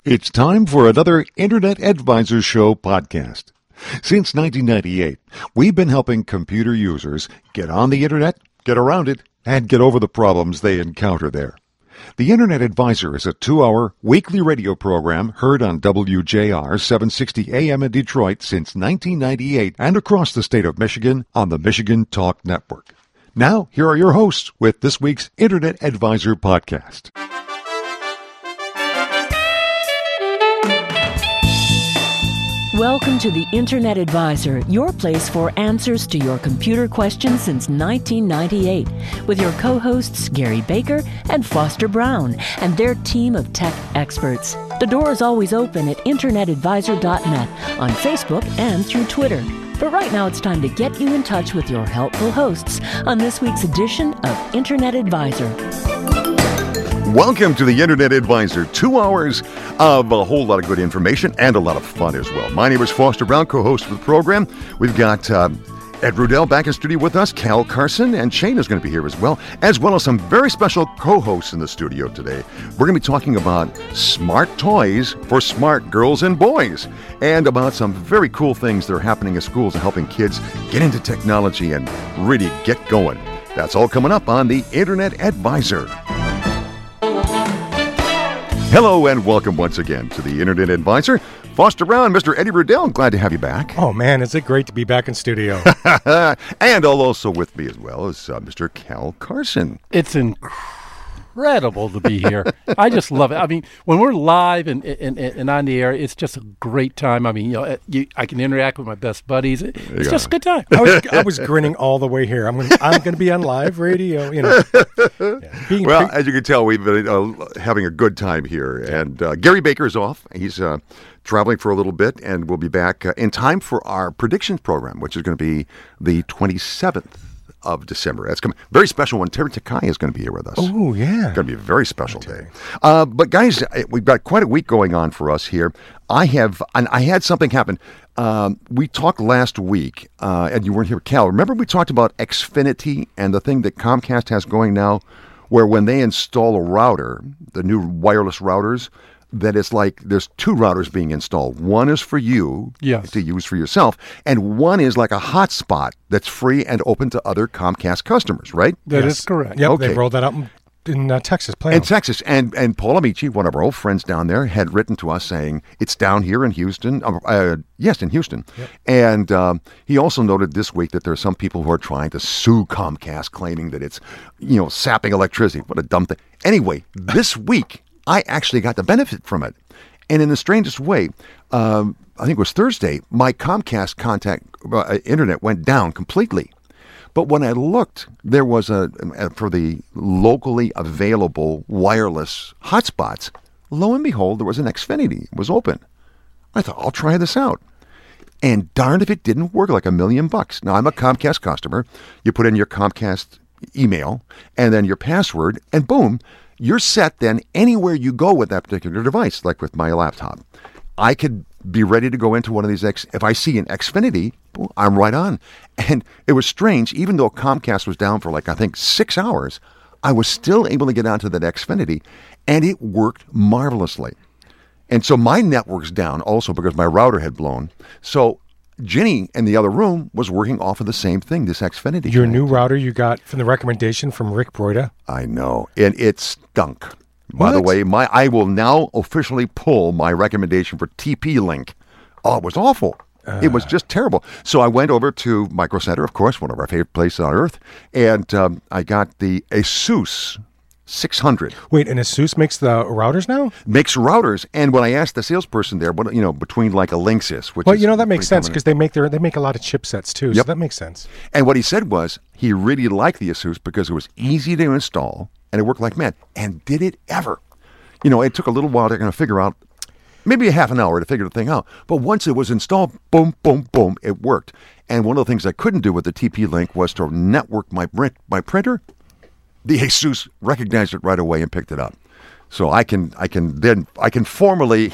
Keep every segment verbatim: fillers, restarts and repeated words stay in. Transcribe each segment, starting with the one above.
It's time for another Internet Advisor Show podcast. Since nineteen ninety-eight, we've been helping computer users get on the Internet, get around it, and get over the problems they encounter there. The Internet Advisor is a two-hour weekly radio program heard on W J R seven sixty A M in Detroit since nineteen ninety-eight and across the state of Michigan on the Michigan Talk Network. Now, here are your hosts with this week's Internet Advisor podcast. Welcome to the Internet Advisor, your place for answers to your computer questions since nineteen ninety-eight, with your co-hosts Gary Baker and Foster Brown and their team of tech experts. The door is always open at internet advisor dot net, on Facebook and through Twitter. But right now it's time to get you in touch with your helpful hosts on this week's edition of Internet Advisor. Welcome to the Internet Advisor, two hours of a whole lot of good information and a lot of fun as well. My name is Foster Brown, co-host of the program. We've got uh, Ed Rudell back in studio with us, Cal Carson, and Shane is going to be here as well, as well as some very special co-hosts in the studio today. We're going to be talking about smart toys for smart girls and boys, and about some very cool things that are happening in schools and helping kids get into technology and really get going. That's all coming up on the Internet Advisor. Hello and welcome once again to the Internet Advisor. Foster Brown, Mister Eddie Rudell, glad to have you back. Oh man, is it great to be back in studio. And also with me as well is uh, Mister Cal Carson. It's incredible to be here. I just love it. I mean, when we're live and, and, and on the air, it's just a great time. I mean, you know, you, I can interact with my best buddies. It's just a good time. I was, I was grinning all the way here. I'm gonna, I'm going to be on live radio. You know. Yeah. Being well, pre- as you can tell, we've been uh, having a good time here. And uh, Gary Baker's off. He's uh, traveling for a little bit, and we'll be back uh, in time for our predictions program, which is going to be the twenty-seventh of December. That's coming. Very special one. Terry Takai is going to be here with us. Oh, yeah. It's going to be a very special day. Uh, but guys, we've got quite a week going on for us here. I have, and I had something happen. Um, we talked last week, uh, and you weren't here, Cal. Remember we talked about Xfinity and the thing that Comcast has going now, where when they install a router, the new wireless routers, that it's like there's two routers being installed. One is for you yes. to use for yourself, and one is like a hotspot that's free and open to other Comcast customers, right? That yes. is correct. Yep, okay. They rolled that out in, in uh, Texas. Plano. In Texas. And and Paul Amici, one of our old friends down there, had written to us saying it's down here in Houston. Uh, uh, yes, in Houston. Yep. And um, he also noted this week that there are some people who are trying to sue Comcast, claiming that it's, you know, sapping electricity. What a dumb thing. Anyway, this week, I actually got the benefit from it. And in the strangest way, um, I think it was Thursday, my Comcast contact uh, internet went down completely. But when I looked, there was a, a, for the locally available wireless hotspots, lo and behold, there was an Xfinity. It was open. I thought, I'll try this out. And darned if it didn't work, like a million bucks. Now, I'm a Comcast customer. You put in your Comcast email and then your password, and boom, you're set then anywhere you go with that particular device, like with my laptop. I could be ready to go into one of these, X, if I see an Xfinity, boom, I'm right on. And it was strange, even though Comcast was down for like, I think, six hours, I was still able to get onto that Xfinity, and it worked marvelously. And so my network's down also because my router had blown. So Ginny in the other room was working off of the same thing, this Xfinity. Your new router you got from the recommendation from Rick Broida? I know. And it stunk. By What? the way, my I will now officially pull my recommendation for T P-Link. Oh, it was awful. Uh. It was just terrible. So I went over to Micro Center, of course, one of our favorite places on earth, and um, I got the Asus six hundred. Wait, and Asus makes the routers now? Makes routers. And when I asked the salesperson there, what, you know, between like a Linksys, which Well, is you know, that makes sense common- because they make their they make a lot of chipsets too, Yep. so that makes sense. And what he said was he really liked the Asus because it was easy to install and it worked like mad. And did it ever? You know, it took a little while to kind of figure out, maybe a half an hour to figure the thing out. But once it was installed, boom, boom, boom, it worked. And one of the things I couldn't do with the T P-Link was to network my print, my printer. The Asus recognized it right away and picked it up. So I can I can then I can formally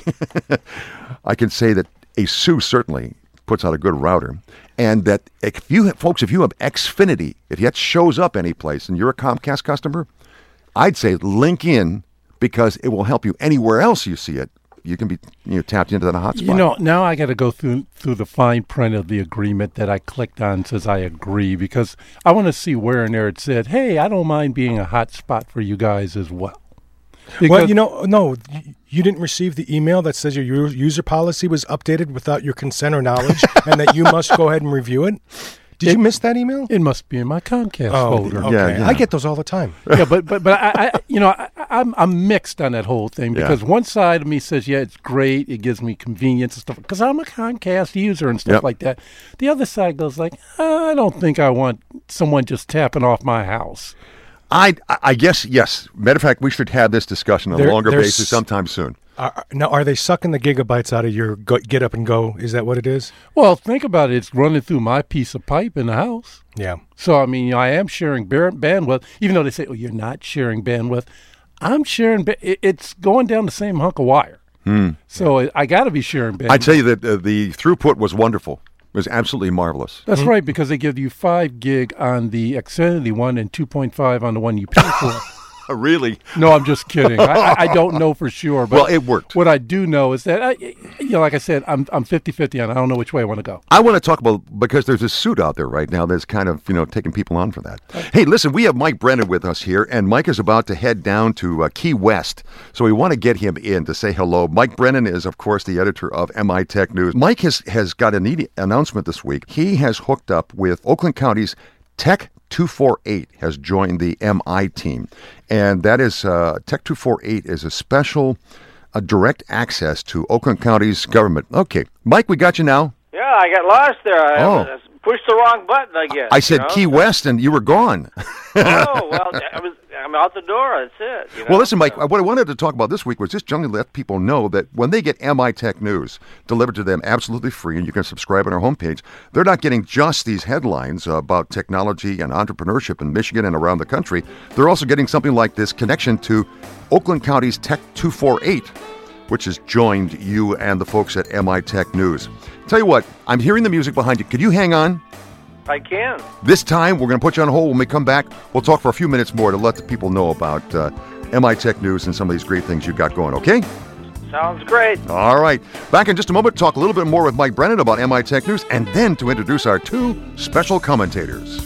I can say that Asus certainly puts out a good router, and that if you have, folks, if you have Xfinity, if that shows up any place and you're a Comcast customer, I'd say link in because it will help you anywhere else you see it. you can be you know, tapped into that hotspot. You know, now I got to go through through the fine print of the agreement that I clicked on says I agree, because I want to see where in there it said, hey, I don't mind being a hotspot for you guys as well. Because well, you know, no, y- you didn't receive the email that says your u- user policy was updated without your consent or knowledge, and that you must go ahead and review it. Did It- you miss that email? it must be in my Comcast Oh, folder. okay. Yeah, yeah. I get those all the time. yeah, but but but I, I you know I, I'm I'm mixed on that whole thing, Yeah. because one side of me says, yeah, it's great, it gives me convenience and stuff, because I'm a Comcast user and stuff Yep. like that. The other side goes like, I don't think I want someone just tapping off my house. I, I guess, yes. Matter of fact, we should have this discussion on There- a longer there's- basis sometime soon. Are, now, are they sucking the gigabytes out of your go, get up and go? Is that what it is? Well, think about it. It's running through my piece of pipe in the house. Yeah. So, I mean, I am sharing bar- bandwidth, even though they say, oh, you're not sharing bandwidth. I'm sharing, ba- it- it's going down the same hunk of wire. So I, I got to be sharing bandwidth. I tell you that uh, the throughput was wonderful. It was absolutely marvelous. That's right, because they give you five gig on the Xfinity one and two point five on the one you pay for. Really? No, I'm just kidding. I, I, I don't know for sure. But Well, it worked. What I do know is that, I, you know, like I said, I'm I'm fifty-fifty on it. I don't know which way I want to go. I want to talk about, because there's a suit out there right now that's kind of, you know, taking people on for that. Hey, listen, we have Mike Brennan with us here, and Mike is about to head down to uh, Key West. So we want to get him in to say hello. Mike Brennan is, of course, the editor of M I Tech News. Mike has, has got a neat announcement this week. He has hooked up with Oakland County's Tech two forty-eight has joined the M I team. And that is, uh, Tech two forty-eight is a special uh, direct access to Oakland County's government. Okay, Mike, we got you now. Yeah, I got lost there. I Oh. uh, pushed the wrong button, I guess. I said you know? Key West, and you were gone. Oh, well, I was, I'm out the door. That's it. You know? Well, listen, Mike, So- what I wanted to talk about this week was just generally let people know that when they get M I Tech News delivered to them absolutely free, and you can subscribe on our homepage, they're not getting just these headlines about technology and entrepreneurship in Michigan and around the country. They're also getting something like this connection to Oakland County's Tech two forty-eight, which has joined you and the folks at M I Tech News. Tell you what, I'm hearing the music behind you. Could you hang on? I can. This time, we're going to put you on hold. When we come back, we'll talk for a few minutes more to let the people know about uh, M I Tech News and some of these great things you've got going, okay? Sounds great. All right. Back in just a moment, talk a little bit more with Mike Brennan about M I Tech News, and then to introduce our two special commentators.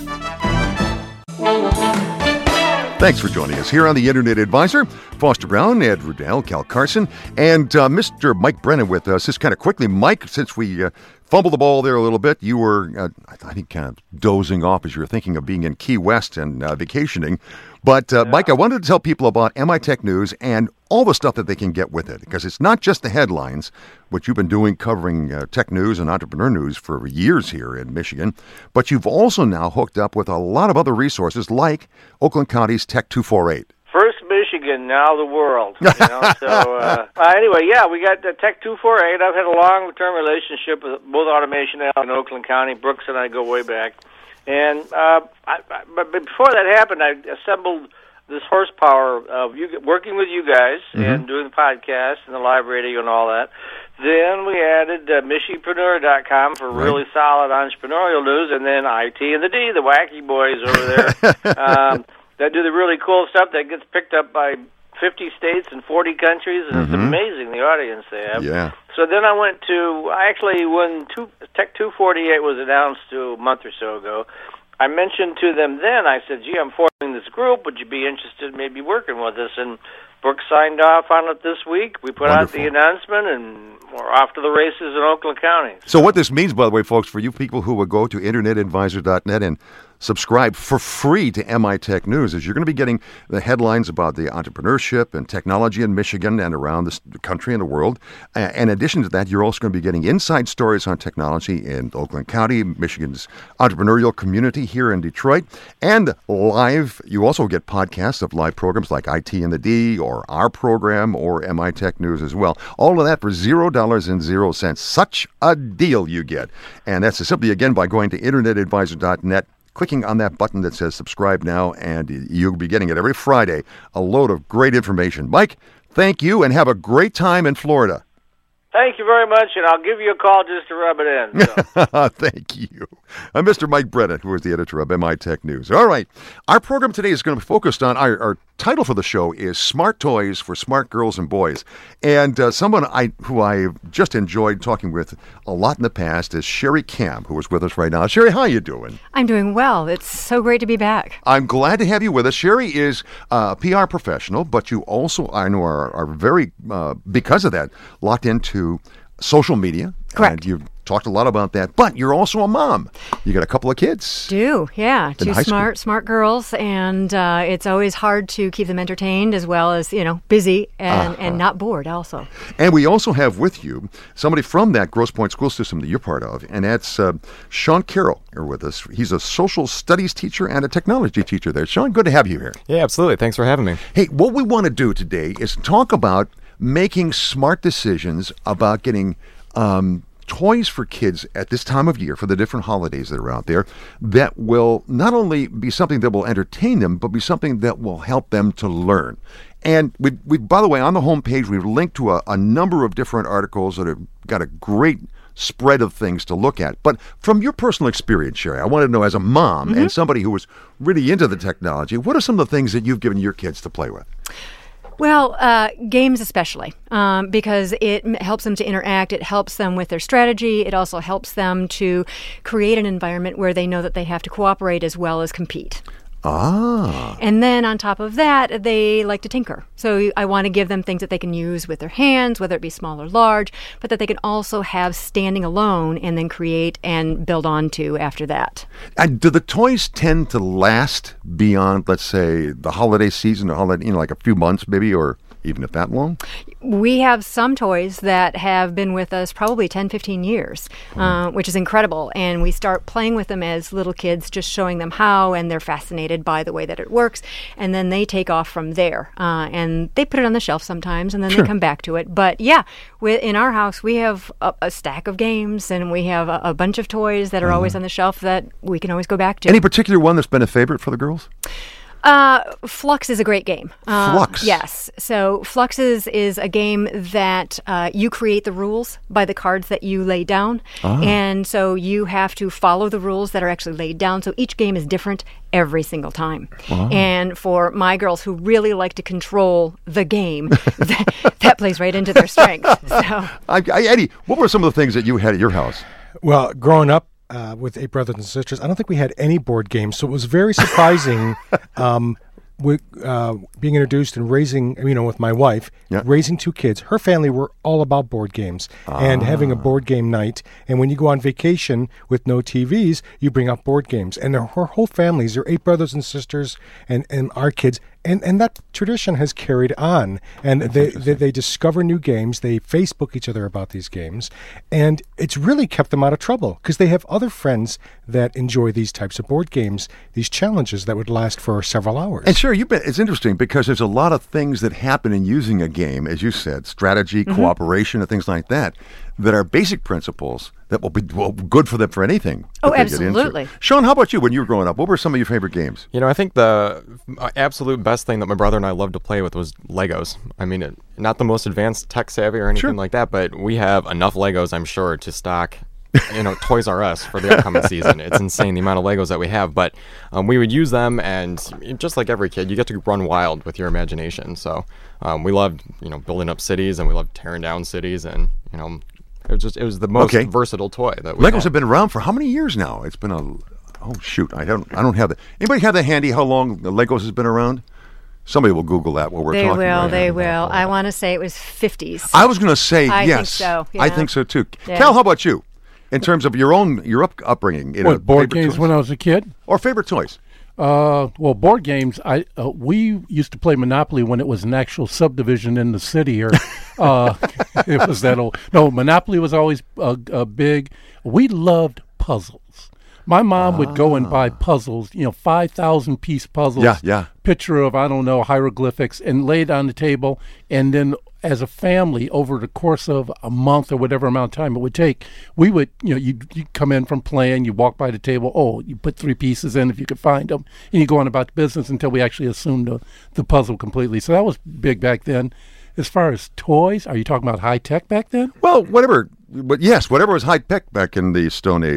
Thanks for joining us here on the Internet Advisor. Foster Brown, Ed Rudell, Cal Carson, and uh, Mister Mike Brennan with us. Just kind of quickly, Mike, since we uh, fumbled the ball there a little bit, you were, uh, I think, kind of dozing off as you were thinking of being in Key West and uh, vacationing. But, uh, Mike, I wanted to tell people about M I Tech News and all the stuff that they can get with it, because it's not just the headlines, which you've been doing covering uh, tech news and entrepreneur news for years here in Michigan, but you've also now hooked up with a lot of other resources like Oakland County's Tech two forty-eight. First Michigan, now the world. You know? so uh, uh, anyway, yeah, we got uh, Tech two forty-eight. I've had a long-term relationship with both Automation out in Oakland County. Brooks and I go way back. And uh, I, I, but before that happened, I assembled this horsepower of you working with you guys Mm-hmm. and doing the podcast and the live radio and all that. Then we added uh, Michipreneur dot com for Right. really solid entrepreneurial news, and then I T and the D, the wacky boys over there, um, that do the really cool stuff that gets picked up by fifty states and forty countries, and it's amazing the audience they have. Yeah. So then I went to, I actually, when two, Tech two forty-eight was announced to a month or so ago, I mentioned to them then, I said, gee, I'm forming this group. Would you be interested in maybe working with us? And Brooks signed off on it this week. We put Wonderful. out the announcement, and we're off to the races in Oakland County. So what this means, by the way, folks, for you people who would go to internet advisor dot net and subscribe for free to M I Tech News, is you're going to be getting the headlines about the entrepreneurship and technology in Michigan and around this, the country and the world. Uh, in addition to that, you're also going to be getting inside stories on technology in Oakland County, Michigan's entrepreneurial community here in Detroit, and live. You also get podcasts of live programs like I T and the D, or our program, or M I Tech News as well. All of that for zero dollars and zero cents. Such a deal you get. And that's simply, again, by going to internet advisor dot net, clicking on that button that says subscribe now, and you'll be getting it every Friday, a load of great information. Mike, thank you, and have a great time in Florida. Thank you very much, and I'll give you a call just to rub it in. So. Thank you. I'm Mister Mike Brennan, who is the editor of M I Tech News. All right. Our program today is going to be focused on our, our title for the show is Smart Toys for Smart Girls and Boys. And uh, someone I who I've just enjoyed talking with a lot in the past is Sherry Camp, who is with us right now. Sherry, how you doing? I'm doing well. It's so great to be back. I'm glad to have you with us. Sherry is a P R professional, but you also, I know, are, are very, uh, because of that, locked into social media. Correct. And you've talked a lot about that, but you're also a mom. You got a couple of kids. Do, yeah. In Two high smart, school. smart girls, and uh, it's always hard to keep them entertained as well as, you know, busy and, Uh-huh. and not bored also. And we also have with you somebody from that Grosse Pointe school system that you're part of, and that's uh, Sean Carroll here with us. He's a social studies teacher and a technology teacher there. Sean, good to have you here. Yeah, absolutely. Thanks for having me. Hey, what we want to do today is talk about making smart decisions about getting um, toys for kids at this time of year for the different holidays that are out there that will not only be something that will entertain them, but be something that will help them to learn. And we, we by the way, on the homepage, we've linked to a, a number of different articles that have got a great spread of things to look at. But from your personal experience, Sherry, I want to know, as a mom Mm-hmm. and somebody who was really into the technology, what are some of the things that you've given your kids to play with? Well, uh, games especially, um, because it m- helps them to interact. It helps them with their strategy. It also helps them to create an environment where they know that they have to cooperate as well as compete. Ah. And then on top of that, they like to tinker. So I want to give them things that they can use with their hands, whether it be small or large, but that they can also have standing alone and then create and build onto after that. And do the toys tend to last beyond, let's say, the holiday season, or holiday, you know, like a few months maybe, or even if that long? We have some toys that have been with us probably ten, fifteen years, uh, which is incredible. And we start playing with them as little kids, just showing them how, and they're fascinated by the way that it works. And then they take off from there. Uh, and they put it on the shelf sometimes, and then Sure. they come back to it. But yeah, we, in our house, we have a, a stack of games, and we have a, a bunch of toys that are always on the shelf that we can always go back to. Any particular one that's been a favorite for the girls? Uh, Flux is a great game. Uh, Flux? Yes. So Flux is, is a game that uh, you create the rules by the cards that you lay down. And so you have to follow the rules that are actually laid down. So each game is different every single time. And for my girls who really like to control the game, that, that plays right into their strength. So I, I, Eddie, what were some of the things that you had at your house? Well, growing up uh, with eight brothers and sisters, I don't think we had any board games, so it was very surprising um, with, uh, being introduced and raising, you know, with my wife, Yeah. raising two kids. Her family were all about board games and having a board game night. And when you go on vacation with no T Vs, you bring out board games. And her, her whole families, her eight brothers and sisters, and, and our kids. And and that tradition has carried on. And they, they they discover new games. They Facebook each other about these games. And it's really kept them out of trouble because they have other friends that enjoy these types of board games, these challenges that would last for several hours. And sure, you've been, it's interesting because there's a lot of things that happen in using a game, as you said, strategy, cooperation, and things like that, that are basic principles that will be well, good for them for anything. Oh, that they get into. absolutely. Sean, how about you when you were growing up? What were some of your favorite games? You know, I think the uh, absolute best thing that my brother and I loved to play with was Legos. I mean, it, not the most advanced tech savvy or anything Sure. like that, but we have enough Legos, I'm sure, to stock, you know, Toys R Us for the upcoming season. It's insane the amount of Legos that we have, but um, we would use them, and just like every kid, you get to run wild with your imagination. So um, we loved, you know, building up cities, and we loved tearing down cities, and you know, it was just it was the most Okay. versatile toy that we Legos had. have been around for how many years now? It's been a oh shoot, I don't I don't have that. Anybody have that handy? How long the Legos has been around? Somebody will Google that while we're they talking. will, right they now. will. I want to say it was fifties. I was going to say I think yes. so, I yeah. think so too. Yeah. Cal, how about you? In terms of your own your up, upbringing, you know, What, board favorite games toys? when I was a kid? or favorite toys? Uh, well, board games. I uh, we used to play Monopoly when it was an actual subdivision in the city here. uh, it was that old. No, Monopoly was always uh, uh, big. We loved puzzles. My mom would go and buy puzzles, you know, five thousand piece puzzles. Yeah, yeah. Picture of, I don't know, hieroglyphics, and lay it on the table. And then as a family, over the course of a month or whatever amount of time it would take, we would, you know, you'd, you'd come in from playing, you walk by the table, oh, you put three pieces in if you could find them, and you go on about the business until we actually assumed the, the puzzle completely. So that was big back then. As far as toys, are you talking about high tech back then? Well, whatever. But yes, whatever was high tech back in the Stone Age.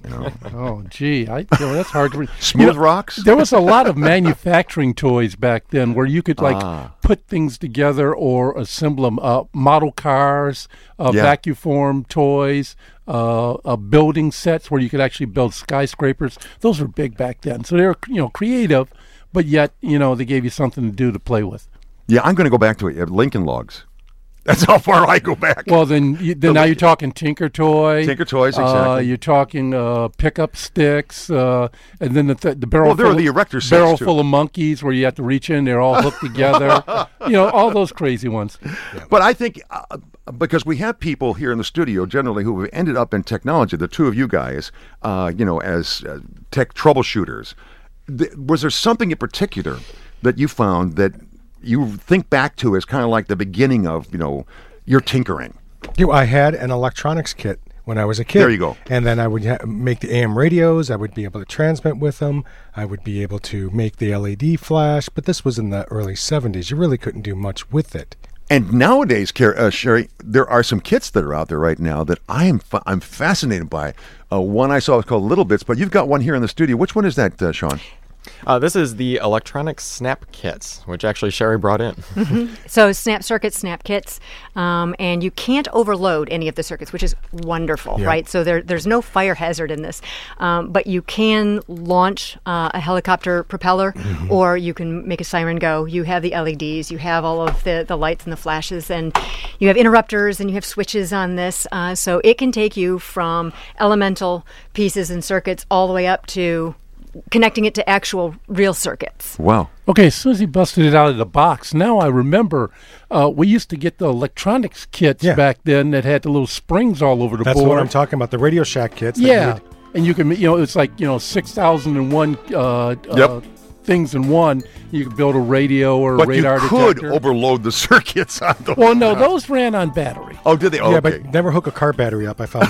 You know, Oh, gee, I, you know, that's hard to read. Smooth You know, Rocks. There was a lot of manufacturing toys back then where you could like Ah. put things together or assemble them. Uh, model cars, uh, Yeah. vacuum toys, uh, uh, building sets where you could actually build skyscrapers. Those were big back then. So they were, you know, creative, but yet, you know, they gave you something to do to play with. Yeah, I'm going to go back to it. Lincoln Logs. That's how far I go back. Well, then, you, then now you're talking Tinker Toy. Tinker Toys, Uh, exactly. you're talking uh, pickup sticks, uh, and then the th- the barrel. Well, there full are the of, erector sets, barrel too. full of monkeys where you have to reach in. They're all hooked together. You know, all those crazy ones. But I think uh, because we have people here in the studio generally who have ended up in technology, the two of you guys, uh, you know, as uh, tech troubleshooters, th- was there something in particular that you found that you think back to as kind of like the beginning of, you know, your tinkering? You know, I had an electronics kit when I was a kid. There you go. And then I would ha- make the A M radios. I would be able to transmit with them. I would be able to make the L E D flash. But this was in the early seventies. You really couldn't do much with it. And nowadays, Car- uh, Sherry, there are some kits that are out there right now that I am fa- I'm fascinated by. Uh, one I saw was called Little Bits, but you've got one here in the studio. Which one is that, uh, Sean? Uh, this is the electronic snap kits, which actually Sherry brought in. So snap circuits, snap kits, um, and you can't overload any of the circuits, which is wonderful, Yeah. right? So there, there's no fire hazard in this, um, but you can launch uh, a helicopter propeller, or you can make a siren go. You have the L E Ds, you have all of the, the lights and the flashes, and you have interrupters, and you have switches on this. Uh, so it can take you from elemental pieces and circuits all the way up to connecting it to actual real circuits. Wow. Okay, as soon as he busted it out of the box, now I remember uh, we used to get the electronics kits Yeah. back then that had the little springs all over the That's board. what I'm talking about. The Radio Shack kits. that Yeah, you'd- and you can, you know, it's like, you know, six thousand and one uh, Yep. uh, things in one. You could build a radio or a But radar you could detector. overload the circuits on those. Well, no, those ran on battery. Oh, did they? Yeah, okay. but never hook a car battery up. I found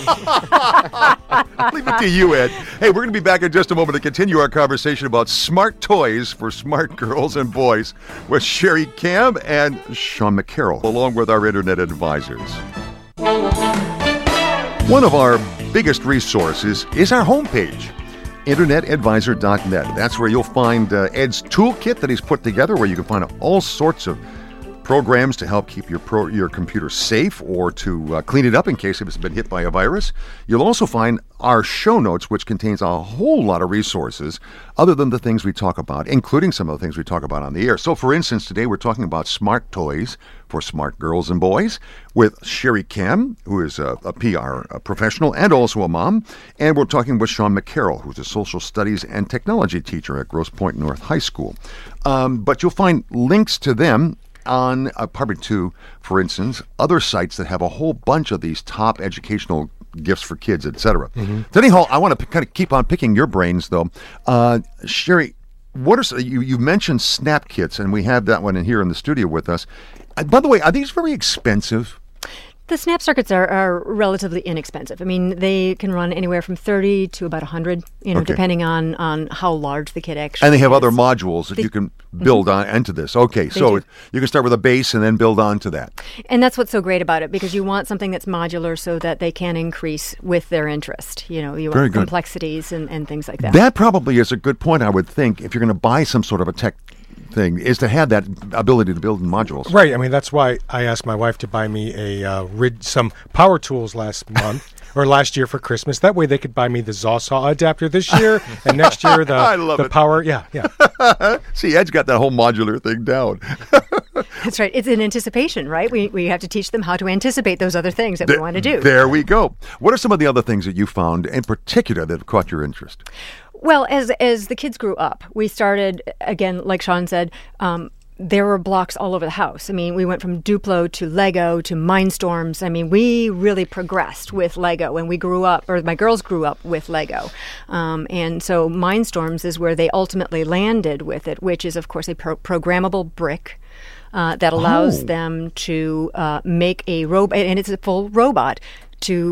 that out. Leave it to you, Ed. Hey, we're going to be back in just a moment to continue our conversation about smart toys for smart girls and boys with Sherry Cam and Sean McCarroll, along with our internet advisors. One of our biggest resources is our homepage, internet advisor dot net. That's where you'll find uh, Ed's toolkit that he's put together, where you can find all sorts of programs to help keep your pro- your computer safe or to uh, clean it up in case it's been hit by a virus. You'll also find our show notes, which contains a whole lot of resources other than the things we talk about, including some of the things we talk about on the air. So, for instance, today we're talking about smart toys for smart girls and boys with Sherry Cam, who is a, a P R professional and also a mom. And we're talking with Sean McCarroll, who's a social studies and technology teacher at Grosse Pointe North High School. Um, but you'll find links to them on uh, Part two, for instance, other sites that have a whole bunch of these top educational gifts for kids, et cetera. Mm-hmm. So anyhow, I want to p- kind of keep on picking your brains, though. Uh, Sherry, what are s- you, you mentioned snap kits, and we have that one in here in the studio with us. Uh, by the way, are these very expensive? The snap circuits are, are relatively inexpensive. I mean, they can run anywhere from thirty to about one hundred, you know, Okay. depending on, on how large the kit actually And they have is. other modules that They- you can build on into this. Okay, so do. it, you can start with a base and then build on to that. And that's what's so great about it, because you want something that's modular so that they can increase with their interest. You know, you Very want good. complexities and, and things like that. That probably is a good point, I would think, if you're going to buy some sort of a tech thing, is to have that ability to build in modules. Right. I mean, that's why I asked my wife to buy me a uh, rid- some power tools last month or last year for Christmas. That way, they could buy me the Zawsaw adapter this year, and next year the I love the it. power. Yeah, yeah. See, Ed's got that whole modular thing down. That's right. It's an anticipation, right? We, we have to teach them how to anticipate those other things that we want to do. There we go. What are some of the other things that you found in particular that have caught your interest? Well, as as the kids grew up, we started, again, like Sean said, um, there were blocks all over the house. I mean, we went from Duplo to Lego to Mindstorms. I mean, we really progressed with Lego when we grew up, or my girls grew up with Lego. Um, and so Mindstorms is where they ultimately landed with it, which is, of course, a pro- programmable brick uh, that allows Oh. them to uh, make a robot, and it's a full robot, to go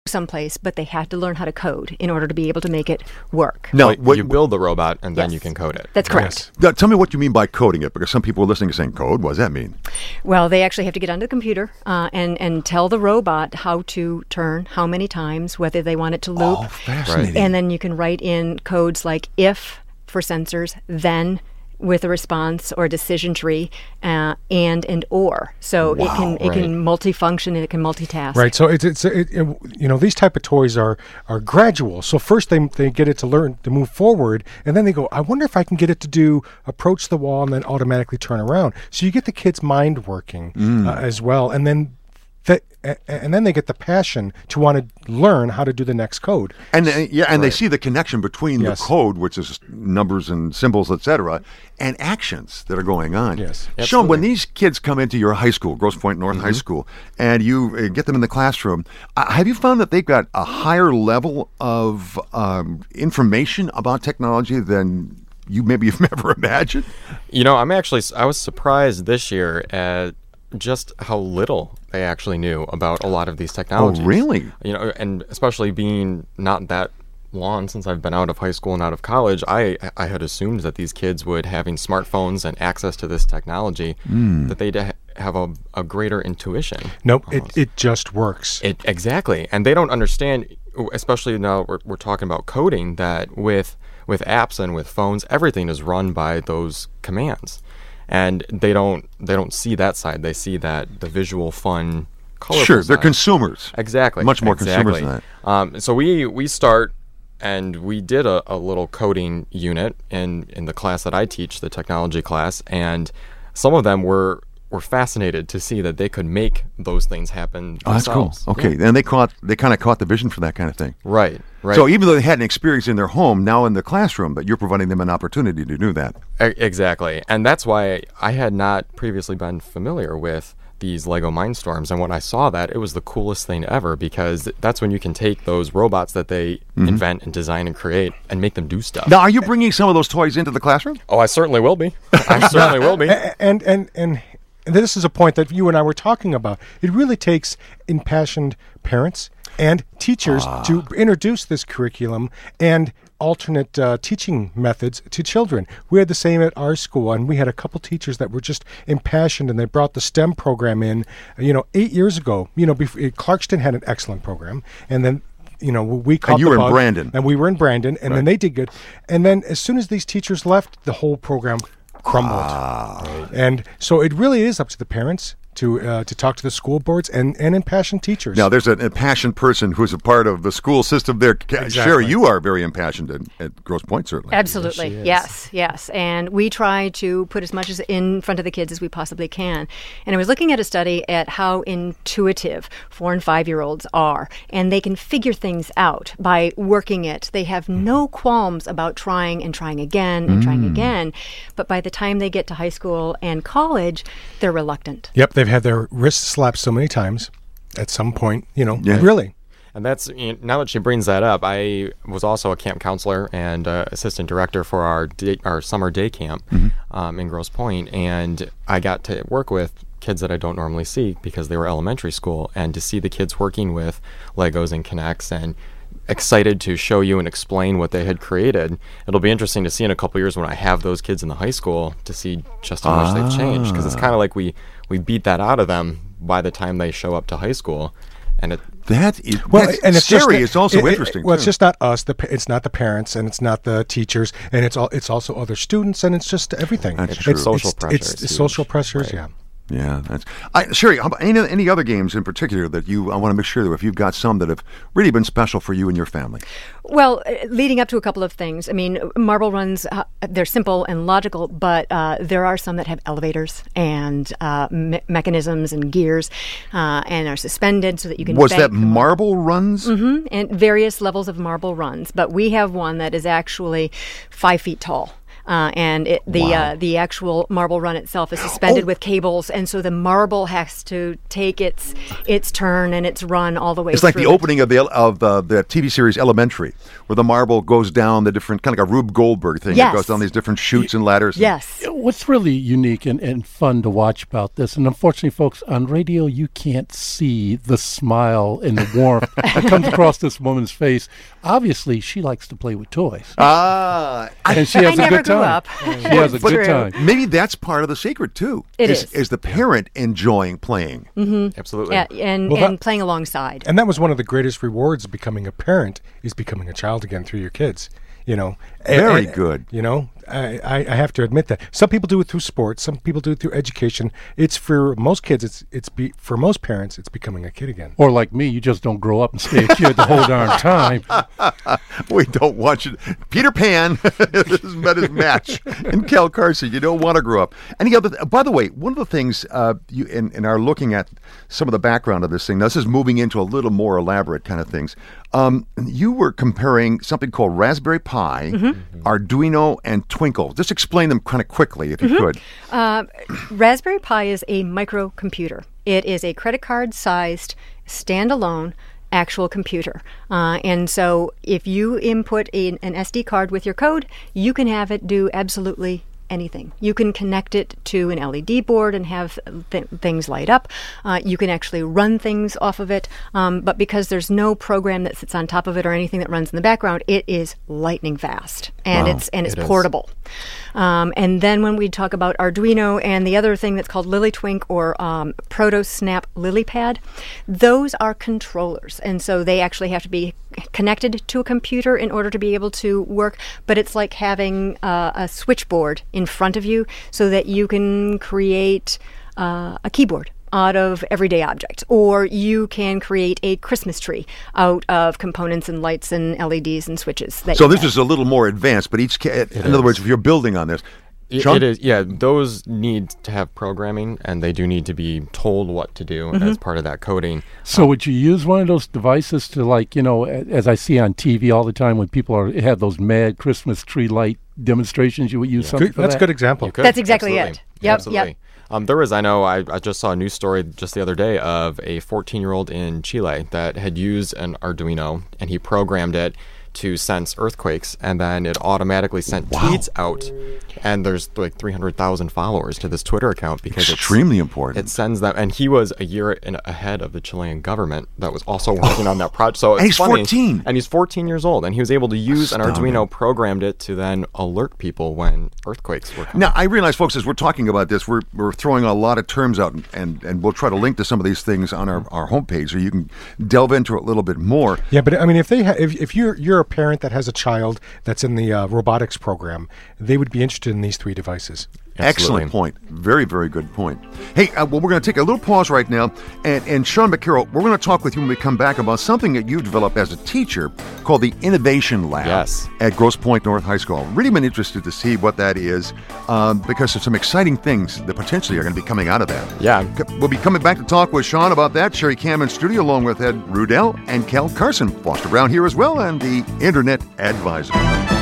someplace, but they had to learn how to code in order to be able to make it work. Now, Well, what, you build the robot and then Yes. you can code it. That's correct. Now, tell me what you mean by coding it, because some people are listening and saying, code, what does that mean? Well, they actually have to get onto the computer uh, and, and tell the robot how to turn, how many times, whether they want it to loop. Oh, fascinating. And then you can write in codes like if for sensors, then with a response or a decision tree, uh, and and or. So it can it can multifunction and it can multitask. Right. So it's it's it, it, you know, these type of toys are are gradual. So first they they get it to learn to move forward, and then they go, I wonder if I can get it to do approach the wall and then automatically turn around. So you get the kid's mind working uh, as well, and then. That, and then they get the passion to want to learn how to do the next code. And uh, yeah, and they see the connection between Yes. the code, which is numbers and symbols, et cetera, and actions that are going on. Yes. Sean, when these kids come into your high school, Grosse Pointe North High School, and you uh, get them in the classroom, uh, have you found that they've got a higher level of um, information about technology than you maybe have ever imagined? You know, I'm actually, I was surprised this year at just how little they actually knew about a lot of these technologies. Oh, really? You know, and especially being not that long since I've been out of high school and out of college, I I had assumed that these kids would, having smartphones and access to this technology, that they'd ha- have a, a greater intuition. Nope, it, almost. it just works. It exactly, and they don't understand, especially now we're we're talking about coding, that with with apps and with phones, everything is run by those commands, and they don't they don't see that side. They see that the visual, fun, colorful Sure, they're side. consumers. Exactly, Much more exactly. consumers than that. Um, so we we start. And we did a, a little coding unit in, in the class that I teach, the technology class, and some of them were were fascinated to see that they could make those things happen Oh, that's cool. themselves. Okay, Yeah. and they caught they kind of caught the vision for that kind of thing. Right, right. So even though they had an experience in their home, now in the classroom, but you're providing them an opportunity to do that. E- exactly. And that's why I had not previously been familiar with these Lego Mindstorms, and when I saw that, it was the coolest thing ever, because that's when you can take those robots that they invent and design and create and make them do stuff. Now, are you bringing some of those toys into the classroom? Oh, I certainly will be. I certainly will be. A- and and and and this is a point that you and I were talking about. It really takes impassioned parents and teachers to introduce this curriculum and alternate uh, teaching methods to children. We had the same at our school, and we had a couple teachers that were just impassioned, and they brought the STEM program in, you know, eight years ago. You know, bef- Clarkston had an excellent program, and then you know, we caught you the were in bug, Brandon. and we were in Brandon, and then they did good. And then as soon as these teachers left, the whole program crumbled. And so it really is up to the parents to uh, to talk to the school boards and, and impassioned teachers. Now, there's an impassioned person who's a part of the school system there. Sherry, you are very impassioned at, at Grosse Pointe, certainly. Absolutely. Yes, yes. And we try to put as much as in front of the kids as we possibly can. And I was looking at a study at how intuitive four and five year olds are. And they can figure things out by working it. They have no qualms about trying and trying again and trying again. But by the time they get to high school and college, they're reluctant. Yep, they've had their wrists slapped so many times at some point, you know, Yeah. really. And that's, you know, now that she brings that up, I was also a camp counselor and uh, assistant director for our day, our summer day camp um, in Grosse Pointe, and I got to work with kids that I don't normally see because they were elementary school, and to see the kids working with Legos and Kinects and excited to show you and explain what they had created. It'll be interesting to see in a couple years when I have those kids in the high school to see just how much they've changed, because it's kind of like we we beat that out of them by the time they show up to high school, and it That is, Well, that's and it's just scary. that- It's also it- it- interesting. Well, it's too. just not us. The pa- it's not the parents, and it's not the teachers, and it's all. It's also other students, and it's just everything. That's it's, true. It's, Social it's, pressure It's, is it's social huge. pressures. Right. Yeah. Yeah, that's. I, Sherry, how about any, any other games in particular that you? I want to make sure that if you've got some that have really been special for you and your family. Well, uh, leading up to a couple of things. I mean, marble runs, uh, they're simple and logical, but uh, there are some that have elevators and uh, me- mechanisms and gears uh, and are suspended so that you can Was bank that them up. marble runs? Mhm, and various levels of marble runs. But we have one that is actually five feet tall. uh, and it, the Wow. uh, the actual marble run itself is suspended Oh. with cables, and so the marble has to take its its turn and its run all the way. It's like through the it. opening of the of the, the T V series Elementary, where the marble goes down the different, kind of like a Rube Goldberg thing. Yes. It goes down these different chutes and ladders. Yes. What's really unique and, and fun to watch about this, and unfortunately, folks, on radio, you can't see the smile and the warmth that comes across this woman's face. Obviously, she likes to play with toys. Ah, and she I has a never good grew time. up. She has a But good time. maybe that's part of the secret too. It is, is. is the parent enjoying playing. Absolutely. Yeah, and, Well, that- and playing alongside. And that was one of the greatest rewards of becoming a parent, is becoming a child again through your kids. You know, Very And- good. You know, I, I, I have to admit that some people do it through sports, some people do it through education. It's for most kids. It's it's be, for most parents. It's becoming a kid again. Or like me, you just don't grow up and stay a kid the whole darn time. We don't want you. Peter Pan has met his match in Cal Carson. You don't want to grow up. Any other? By the way, one of the things uh, you in, in our looking at some of the background of this thing. Now, this is moving into a little more elaborate kind of things. Um, you were comparing something called Raspberry Pi, Arduino, and Twinkle. Just explain them kind of quickly, if you could. Uh, Raspberry Pi is a microcomputer. It is a credit card sized, standalone, actual computer. Uh, and so if you input a, an S D card with your code, you can have it do absolutely anything. You can connect it to an L E D board and have th- things light up. Uh, you can actually run things off of it. Um, but because there's no program that sits on top of it or anything that runs in the background, it is lightning fast, and Wow. it's and it's It is. portable. Um, and then when we talk about Arduino and the other thing that's called LilyTwink or um, ProtoSnap LilyPad, those are controllers, and so they actually have to be connected to a computer in order to be able to work. But it's like having uh, a switchboard in front of you, so that you can create uh, a keyboard out of everyday objects, or you can create a Christmas tree out of components and lights and L E Ds and switches. That So you this have. is a little more advanced, but each, ca- in other is. words, if you're building on this, It- Sean? it is, yeah. Those need to have programming, and they do need to be told what to do as part of that coding. So would you use one of those devices to, like, you know, a- as I see on T V all the time when people are have those mad Christmas tree light demonstrations, you would use something Good, for that's a that? good example. You could, That's exactly absolutely. it. Yep, Absolutely. yep. Um, there was, I know, I, I just saw a news story just the other day of a fourteen-year-old in Chile that had used an Arduino, and he programmed it to sense earthquakes, and then it automatically sent tweets out. And there's like three hundred thousand followers to this Twitter account because Extremely it's, important. It sends them, and he was a year in, ahead of the Chilean government that was also working on that project. So it's And he's funny. fourteen. And he's fourteen years old, and he was able to use an Astounding. Arduino, programmed it to then alert people when earthquakes were coming. Now, I realize, folks, as we're talking about this, we're, we're throwing a lot of terms out, and, and, and we'll try to link to some of these things on our, our homepage so you can delve into it a little bit more. Yeah, but I mean, if they ha- if if you're you're a parent that has a child that's in the uh, robotics program, they would be interested in these three devices. Excellent Absolutely. point. Very, very good point. Hey, uh, well, we're going to take a little pause right now. And, and Sean McCarroll, we're going to talk with you when we come back about something that you developed as a teacher called the Innovation Lab Yes. at Grosse Pointe North High School. I've really been interested to see what that is um, because there's some exciting things that potentially are going to be coming out of that. Yeah. We'll be coming back to talk with Sean about that. Sherry Cam in studio, along with Ed Rudell and Cal Carson. Foster Brown here as well, and the Internet Advisor.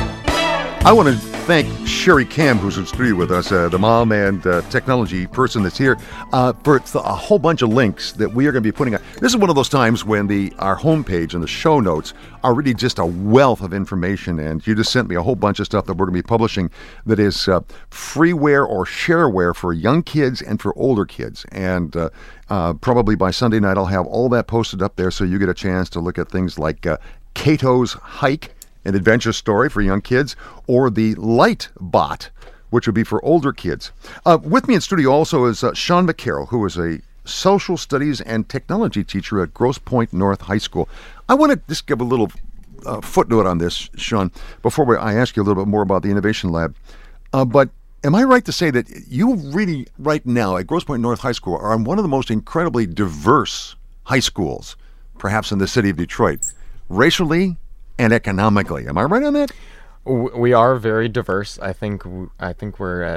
I want to thank Sherry Cam, who's in studio with us, uh, the mom and uh, technology person that's here, uh, for th- a whole bunch of links that we are going to be putting out. This is one of those times when the our homepage and the show notes are really just a wealth of information, and you just sent me a whole bunch of stuff that we're going to be publishing that is uh, freeware or shareware for young kids and for older kids. And uh, uh, probably by Sunday night, I'll have all that posted up there so you get a chance to look at things like uh, Cato's Hike, an adventure story for young kids, or the Light Bot, which would be for older kids. Uh, with me in studio also is uh, Sean McCarroll, who is a social studies and technology teacher at Grosse Pointe North High School. I want to just give a little uh, footnote on this, Sean, before we, I ask you a little bit more about the Innovation Lab. Uh, but am I right to say that you really, right now, at Grosse Pointe North High School, are on one of the most incredibly diverse high schools, perhaps in the city of Detroit, racially and economically? Am I right on that? W- We are very diverse. I think w- I think we're at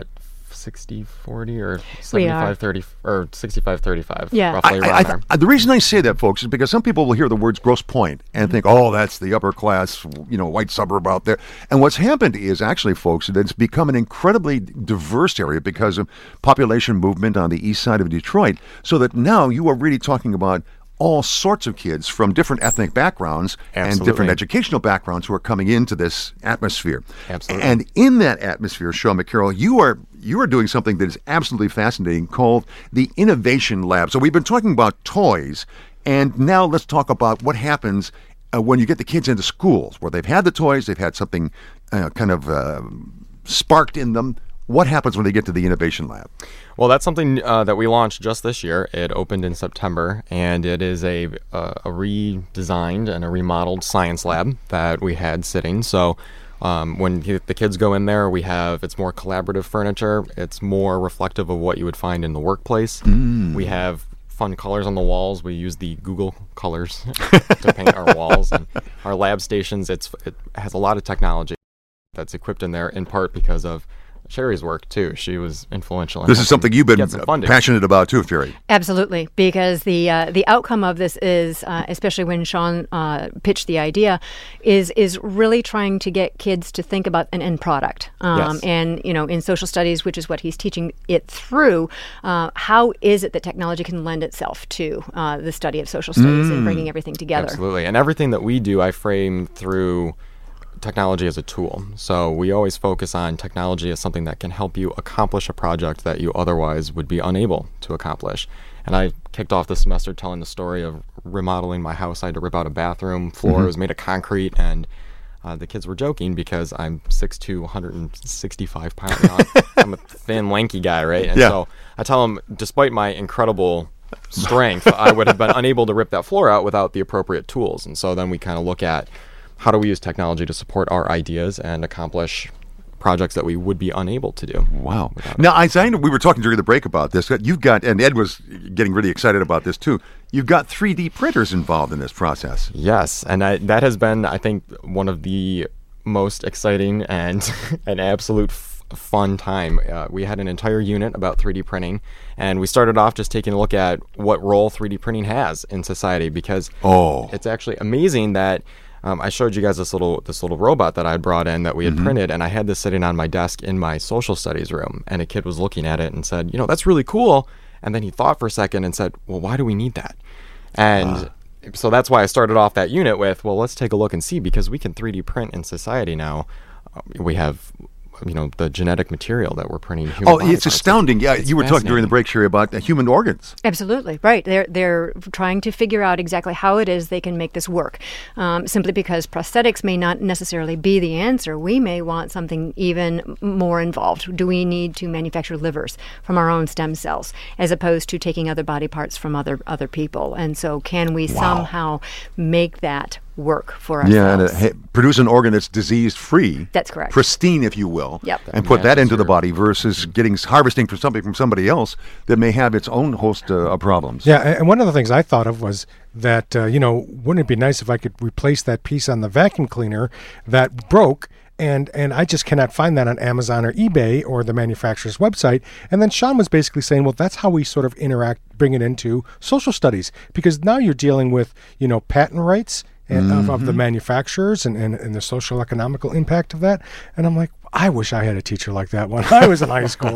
sixty forty or We are. seventy-five thirty or sixty-five thirty-five. Yeah. Roughly I, around I, there. I, the reason I say that, folks, is because some people will hear the words Grosse Pointe and think, oh, that's the upper class, you know, white suburb out there. And what's happened is actually, folks, that it's become an incredibly diverse area because of population movement on the east side of Detroit, so that now you are really talking about all sorts of kids from different ethnic backgrounds and Absolutely. different educational backgrounds who are coming into this atmosphere. Absolutely. And in that atmosphere, Sean McCarroll, you are you are doing something that is absolutely fascinating called the Innovation Lab. So we've been talking about toys, and now let's talk about what happens uh, when you get the kids into schools where they've had the toys, they've had something uh, kind of uh, sparked in them. What happens when they get to the Innovation Lab? Well, that's something uh, that we launched just this year. It opened in September, and it is a, uh, a redesigned and a remodeled science lab that we had sitting. So um, when the kids go in there, we have, it's more collaborative furniture. It's more reflective of what you would find in the workplace. Mm. We have fun colors on the walls. We use the Google colors to paint our walls. And our lab stations, it's, it has a lot of technology that's equipped in there, in part because of Sherry's work too. She was influential. In This is something you've been get some funding. passionate about too, Sherry. Absolutely, because the uh, the outcome of this is, uh, especially when Sean uh, pitched the idea, is is really trying to get kids to think about an end product. Um, Yes. And you know, in social studies, which is what he's teaching it through, uh, how is it that technology can lend itself to uh, the study of social studies and bringing everything together? Absolutely. And everything that we do, I frame through technology as a tool. So we always focus on technology as something that can help you accomplish a project that you otherwise would be unable to accomplish. And I kicked off the semester telling the story of remodeling my house. I had to rip out a bathroom floor. Mm-hmm. It was made of concrete, and uh, the kids were joking because I'm six foot two, one hundred sixty-five pounds. You know, I'm a thin, lanky guy, right? And Yeah. so I tell them, despite my incredible strength, I would have been unable to rip that floor out without the appropriate tools. And so then we kind of look at how do we use technology to support our ideas and accomplish projects that we would be unable to do. Wow. Now, as I know, we were talking during the break about this. You've got, and Ed was getting really excited about this too. You've got three D printers involved in this process. Yes, and I, that has been, I think, one of the most exciting and an absolute f- fun time. Uh, we had an entire unit about three D printing, and we started off just taking a look at what role three D printing has in society, because Oh. it's actually amazing that Um, I showed you guys this little this little robot that I had brought in that we had Mm-hmm. printed, and I had this sitting on my desk in my social studies room, and a kid was looking at it and said, you know, that's really cool. And then he thought for a second and said, well, why do we need that? And Uh. so that's why I started off that unit with, well, let's take a look and see, because we can three D print in society now. Uh, we have, you know, the genetic material that we're printing. Human Oh, body it's parts. astounding. Yeah, It's you were talking during the fascinating. break, Sherry, about uh, human organs. Absolutely, right. They're they're trying to figure out exactly how it is they can make this work. Um, simply because prosthetics may not necessarily be the answer. We may want something even more involved. Do we need to manufacture livers from our own stem cells, as opposed to taking other body parts from other other people? And so, can we somehow make that work for ourselves? Yeah, and uh, hey, produce an organ that's disease-free. That's correct. Pristine, if you will. Yep. And put that matches into the your- body versus getting harvesting from something from somebody else that may have its own host uh, of problems. Yeah, a- and one of the things I thought of was that, uh, you know, wouldn't it be nice if I could replace that piece on the vacuum cleaner that broke? And and I just cannot find that on Amazon or eBay or the manufacturer's website. And then Sean was basically saying, well, that's how we sort of interact, bring it into social studies, because now you're dealing with, you know, patent rights and, of, of the manufacturers and, and, and the social economical impact of that. And I'm like, I wish I had a teacher like that when I was in high school.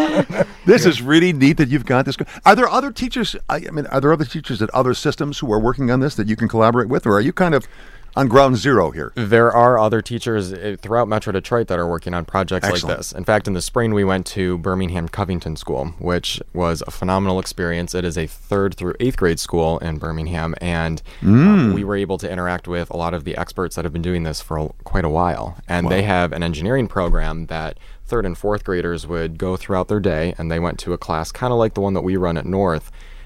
This is really neat that you've got this. Are there other teachers? I I mean, are there other teachers at other systems who are working on this that you can collaborate with, or are you kind of on ground zero here? There are other teachers uh, throughout Metro Detroit that are working on projects Excellent. like this. In fact, in the spring, we went to Birmingham Covington School, which was a phenomenal experience. It is a third through eighth grade school in Birmingham, and um, we were able to interact with a lot of the experts that have been doing this for a, quite a while. And they have an engineering program that third and fourth graders would go throughout their day, and they went to a class kind of like the one that we run at North,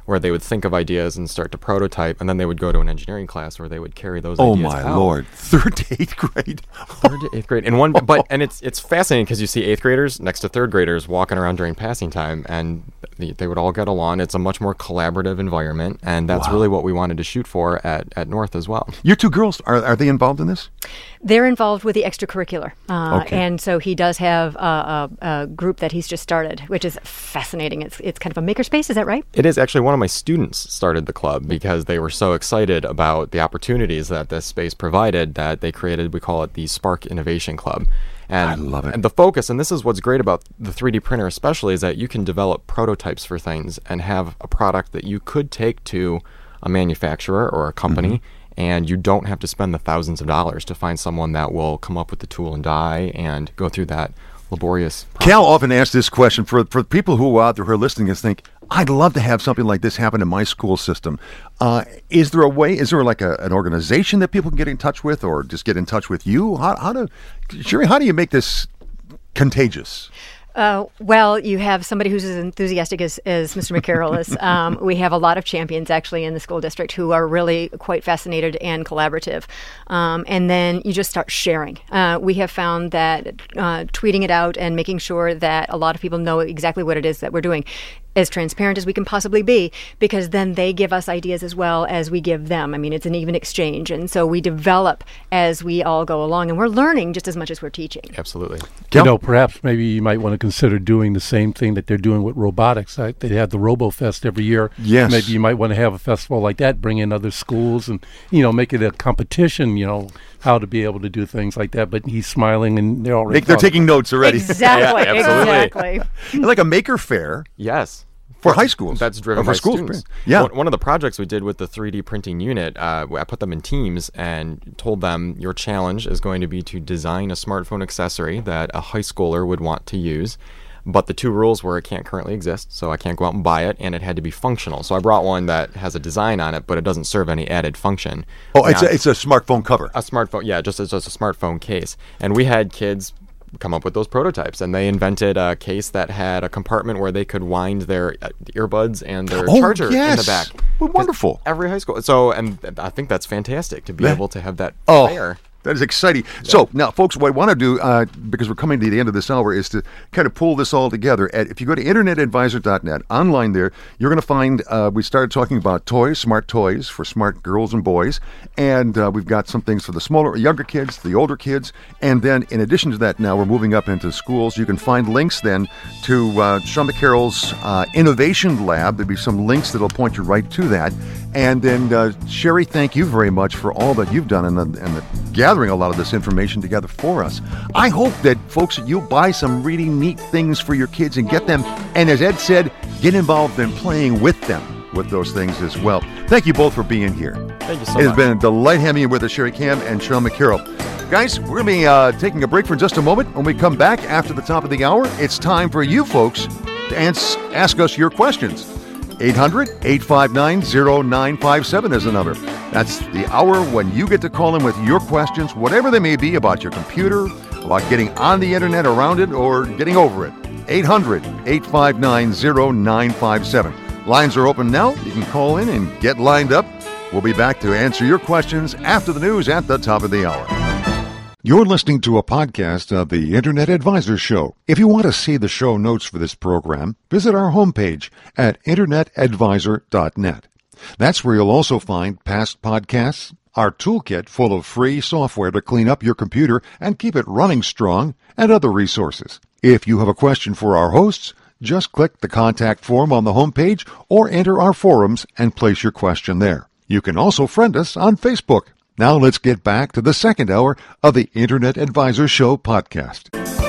where they would think of ideas and start to prototype, and then they would go to an engineering class where they would carry those Oh ideas my out. Lord! Third to eighth grade. Third to eighth grade, and one, but and it's it's fascinating because you see eighth graders next to third graders walking around during passing time, and they, they would all get along. It's a much more collaborative environment, and that's Wow. really what we wanted to shoot for at, at North as well. Your two girls are are they involved in this? They're involved with the extracurricular. Uh, Okay. And so he does have a, a, a group that he's just started, which is fascinating. It's it's kind of a makerspace, is that right? It is actually one of my students started the club because they were so excited about the opportunities that this space provided that they created, we call it the Spark Innovation Club. And, I love it. And the focus, and this is what's great about the three D printer especially, is that you can develop prototypes for things and have a product that you could take to a manufacturer or a company, Mm-hmm. and you don't have to spend the thousands of dollars to find someone that will come up with the tool and die and go through that laborious process. Cal often asks this question for for people who are out there who are listening and think, I'd love to have something like this happen in my school system. Uh, is there a way, is there like a, an organization that people can get in touch with or just get in touch with you? How, how do, Sherry, how do you make this contagious? Uh, well, you have somebody who's as enthusiastic as, as Mister McCarroll is. Um, we have a lot of champions actually in the school district who are really quite fascinated and collaborative. Um, and then you just start sharing. Uh, we have found that uh, tweeting it out and making sure that a lot of people know exactly what it is that we're doing, as transparent as we can possibly be, because then they give us ideas as well as we give them. I mean, it's an even exchange. And so we develop as we all go along, and we're learning just as much as we're teaching. Absolutely. Cal? You know, perhaps maybe you might want to consider doing the same thing that they're doing with robotics. Like they have the RoboFest every year. Yes. Maybe you might want to have a festival like that, bring in other schools and, you know, make it a competition, you know, how to be able to do things like that. But he's smiling and they're already They, they're talking. taking notes already. Exactly, Yeah, absolutely. exactly. Like a maker fair Yes. for high schools. That's driven Or for by schools. students. Yeah. One, one of the projects we did with the three D printing unit, uh, I put them in teams and told them your challenge is going to be to design a smartphone accessory that a high schooler would want to use. But the two rules were it can't currently exist, so I can't go out and buy it, and it had to be functional. So I brought one that has a design on it, but it doesn't serve any added function. Oh, it's Now- a, it's a smartphone cover. a smartphone, yeah, just as just a smartphone case. And we had kids come up with those prototypes, and they invented a case that had a compartment where they could wind their uh, earbuds and their Oh, charger yes. in the back. Well, wonderful. Every high school. So, and th- I think that's fantastic to be That- able to have that Oh, fair. that is exciting. So now, folks, what I want to do, uh, because we're coming to the end of this hour, is to kind of pull this all together. At, if you go to internet advisor dot net, online there, you're going to find, uh, we started talking about toys, smart toys for smart girls and boys, and uh, we've got some things for the smaller, younger kids, the older kids, and then in addition to that, now we're moving up into schools. You can find links then to uh, Sean McCarroll's uh, Innovation Lab. There'll be some links that'll point you right to that. And then, uh, Sherry, thank you very much for all that you've done and the, and the gathering a lot of this information together for us. I hope that, folks, you'll buy some really neat things for your kids and get them, and as Ed said, get involved in playing with them with those things as well. Thank you both for being here. Thank you so It has much. been a delight having you with us, Sherry Cam and Sean McCarroll. Guys, we're going to be uh, taking a break for just a moment. When we come back after the top of the hour, it's time for you folks to ans- ask us your questions. eight hundred, eight five nine, oh nine five seven is the number. That's the hour when you get to call in with your questions, whatever they may be, about your computer, about getting on the internet, around it, or getting over it. eight hundred, eight five nine, oh nine five seven. Lines are open now. You can call in and get lined up. We'll be back to answer your questions after the news at the top of the hour. You're listening to a podcast of the Internet Advisor Show. If you want to see the show notes for this program, visit our homepage at internet advisor dot net. That's where you'll also find past podcasts, our toolkit full of free software to clean up your computer and keep it running strong, and other resources. If you have a question for our hosts, just click the contact form on the homepage or enter our forums and place your question there. You can also friend us on Facebook. Now let's get back to the second hour of the Internet Advisor Show podcast.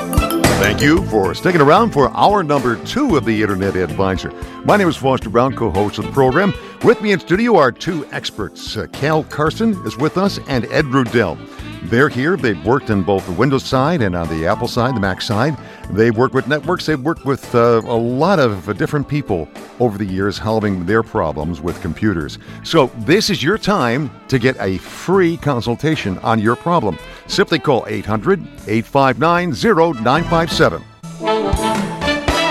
Thank you for sticking around for hour number two of the Internet Advisor. My name is Foster Brown, co-host of the program. With me in studio are two experts. Uh, Cal Carson is with us and Ed Rudell. They're here. They've worked on both the Windows side and on the Apple side, the Mac side. They've worked with networks. They've worked with uh, a lot of uh, different people over the years solving their problems with computers. So this is your time to get a free consultation on your problem. Simply call eight hundred, eight five nine, oh nine five seven.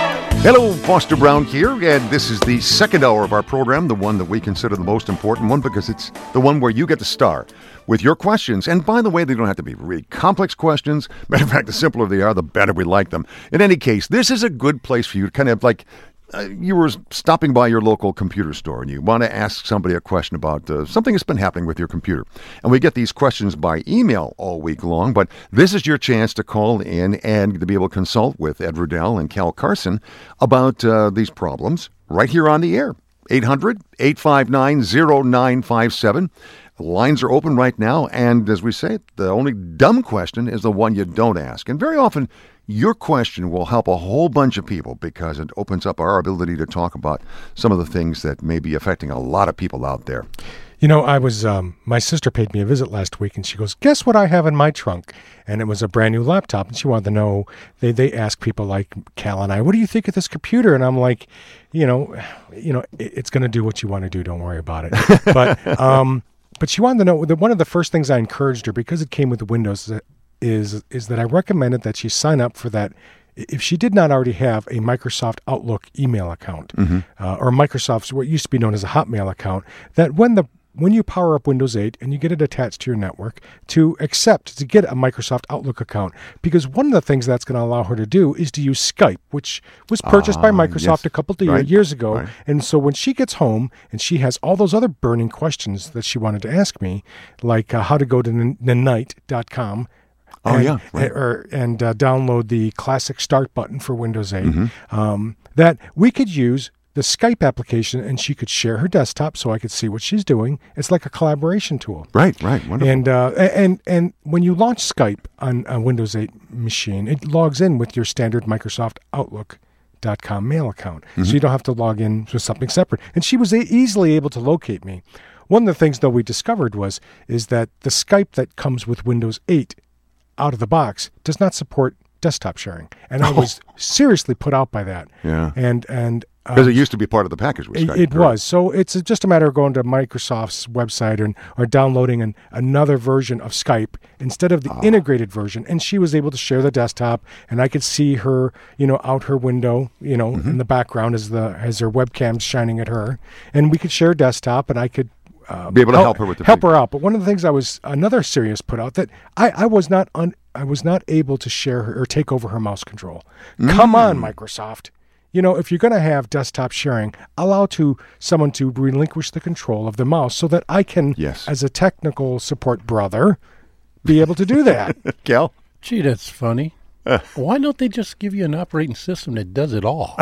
Hello, Foster Brown here, and this is the second hour of our program, the one that we consider the most important one because it's the one where you get to star with your questions. And by the way, they don't have to be really complex questions. Matter of fact, the simpler they are, the better we like them. In any case, this is a good place for you to kind of like uh, you were stopping by your local computer store and you want to ask somebody a question about uh, something that's been happening with your computer. And we get these questions by email all week long, but this is your chance to call in and to be able to consult with Ed Rudell and Cal Carson about uh, these problems right here on the air. eight hundred, eight five nine, oh nine five seven. The lines are open right now, and as we say, the only dumb question is the one you don't ask. And very often, your question will help a whole bunch of people because it opens up our ability to talk about some of the things that may be affecting a lot of people out there. You know, I was, um, my sister paid me a visit last week, and she goes, guess what I have in my trunk? And it was a brand new laptop, and she wanted to know, they they ask people like Cal and I, what do you think of this computer? And I'm like, you know, you know, it, it's going to do what you want to do. Don't worry about it. But, um, but she wanted to know, that one of the first things I encouraged her, because it came with Windows, is is that I recommended that she sign up for that. If she did not already have a Microsoft Outlook email account, mm-hmm. uh, or Microsoft's what used to be known as a Hotmail account, that when the when you power up Windows eight and you get it attached to your network, to accept to get a Microsoft Outlook account, because one of the things that's going to allow her to do is to use Skype, which was purchased uh, by Microsoft yes. a couple of right. years ago. Right. And so when she gets home and she has all those other burning questions that she wanted to ask me, like uh, how to go to nanite dot com, Oh, and, yeah. Right. Or, and uh, download the classic start button for Windows eight, Mm-hmm. um, that we could use the Skype application and she could share her desktop so I could see what she's doing. It's like a collaboration tool. Right, right. Wonderful. And, uh, and, and when you launch Skype on a Windows eight machine, it logs in with your standard Microsoft Outlook dot com mail account. Mm-hmm. So you don't have to log in with something separate. And she was a- easily able to locate me. One of the things, though, we discovered was is that the Skype that comes with Windows eight out of the box does not support desktop sharing, and I was oh. seriously put out by that. Yeah, and and because um, it used to be part of the package with it, Skype. It was. So it's just a matter of going to Microsoft's website and or downloading an, another version of Skype instead of the ah. integrated version. And she was able to share the desktop, and I could see her, you know, out her window, you know, mm-hmm. in the background as the as her webcam's shining at her, and we could share desktop, and I could. Uh, be able to help, help her with the help thing. her out. But one of the things I was another serious put out that I, I was not un, I was not able to share her or take over her mouse control. Mm. Come on, Microsoft. You know, if you're going to have desktop sharing, allow to someone to relinquish the control of the mouse so that I can, yes. as a technical support brother, be able to do that. Cal? Gee, that's funny. Uh. Why don't they just give you an operating system that does it all?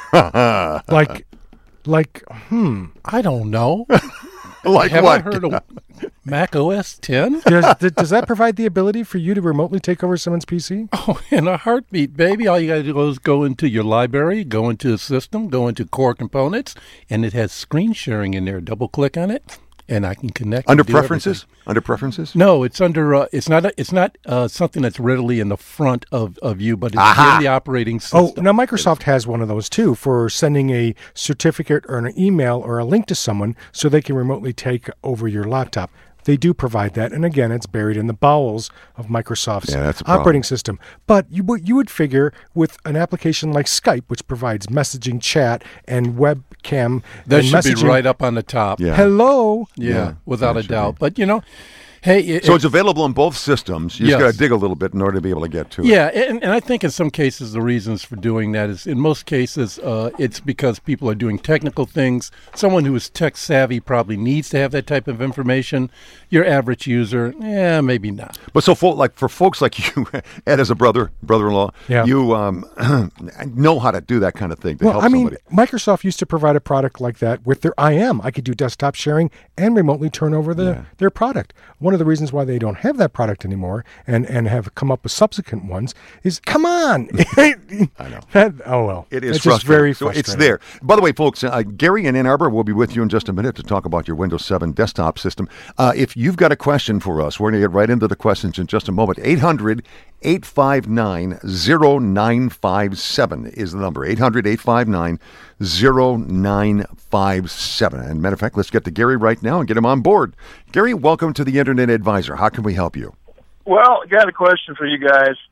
like, like, hmm. I don't know. Like Have what? I heard of Mac O S ten? Does, does that provide the ability for you to remotely take over someone's P C? Oh, in a heartbeat, baby. All you got to do is go into your library, go into the system, go into core components, and it has screen sharing in there. Double click on it, and I can connect. Under preferences? Everything. Under preferences? No, it's under. Uh, it's not. A, it's not uh, something that's readily in the front of, of you, but it's Aha. in the operating system. Oh, now Microsoft has one of those too for sending a certificate or an email or a link to someone so they can remotely take over your laptop. They do provide that, and again, it's buried in the bowels of Microsoft's yeah, that's a operating system. But you would you would figure with an application like Skype, which provides messaging, chat, and webcam, that and should messaging, be right up on the top. Yeah. Hello, yeah, yeah without a doubt. Be. But you know. Hey, it, so it's available on both systems. You yes. just got to dig a little bit in order to be able to get to it. Yeah, and, and I think in some cases the reasons for doing that is in most cases uh, it's because people are doing technical things. Someone who is tech savvy probably needs to have that type of information. Your average user, yeah, maybe not. But so for, like for folks like you, Ed, as a brother, brother-in-law, yeah. you um, know how to do that kind of thing to well, help I mean, somebody. Microsoft used to provide a product like that with their I M. I could do desktop sharing and remotely turn over the, yeah. their product. One of the reasons why they don't have that product anymore and, and have come up with subsequent ones is, come on. I know. That, oh, well. It is it's just very frustrating. So it's there. By the way, folks, uh, Gary in Ann Arbor will be with you in just a minute to talk about your Windows seven desktop system. Uh, if you've got a question for us, we're going to get right into the questions in just a moment. eight hundred, eight five nine, oh nine five seven is the number. eight hundred, eight five nine, oh nine five seven. And matter of fact, let's get to Gary right now and get him on board. Gary, welcome to the Internet Advisor. How can we help you? Well, I got a question for you guys.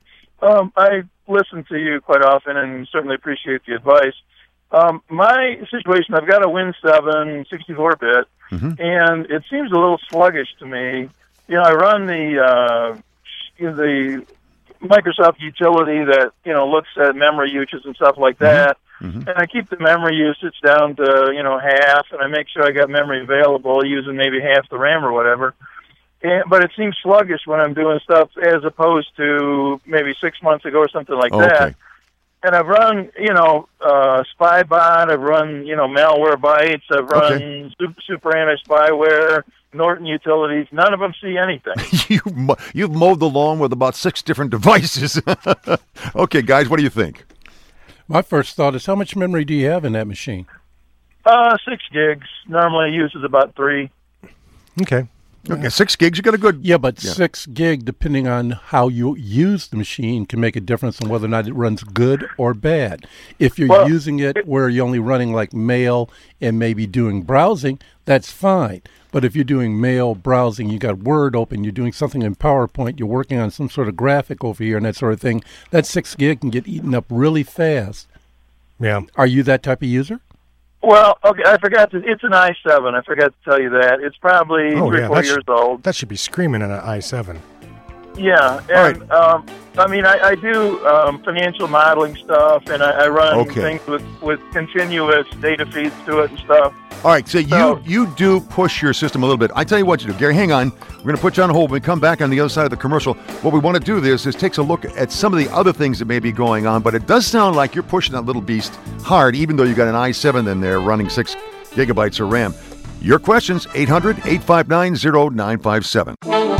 Um, I listen to you quite often and certainly appreciate the advice. Um, my situation, I've got a Win seven sixty-four bit, mm-hmm. and it seems a little sluggish to me. You know, I run the uh, the Microsoft utility that, you know, looks at memory usage and stuff like that, mm-hmm. and I keep the memory usage down to, you know, half, and I make sure I got memory available using maybe half the RAM or whatever. And, but it seems sluggish when I'm doing stuff as opposed to maybe six months ago or something like okay. that. And I've run, you know, uh, SpyBot, I've run, you know, Malwarebytes, I've run okay. Super, Super Anti-Spyware, Norton Utilities. None of them see anything. you, you've mowed the lawn with about six different devices. Okay, guys, what do you think? My first thought is, how much memory do you have in that machine? Uh, six gigs. Normally it uses about three. Okay. Okay, six gigs, you got a good... Yeah, but yeah. six gig, depending on how you use the machine, can make a difference in whether or not it runs good or bad. If you're well, using it, it where you're only running like mail and maybe doing browsing, that's fine. But if you're doing mail, browsing, you got Word open, you're doing something in PowerPoint, you're working on some sort of graphic over here and that sort of thing, that six gig can get eaten up really fast. Yeah. Are you that type of user? Well, okay, I forgot to, it's an i seven. I forgot to tell you that. It's probably oh, three, yeah, four sh- years old. That should be screaming in an i seven. Yeah, and right. um, I mean, I, I do um, financial modeling stuff, and I, I run okay. things with, with continuous data feeds to it and stuff. All right, so, So- you, you do push your system a little bit. I tell you what you do. Gary, hang on. We're going to put you on hold. When we come back on the other side of the commercial, what we want to do this is takes a look at some of the other things that may be going on, but it does sound like you're pushing that little beast hard, even though you got an i seven in there running six gigabytes of RAM. Your questions, eight hundred, eight five nine, oh nine five seven.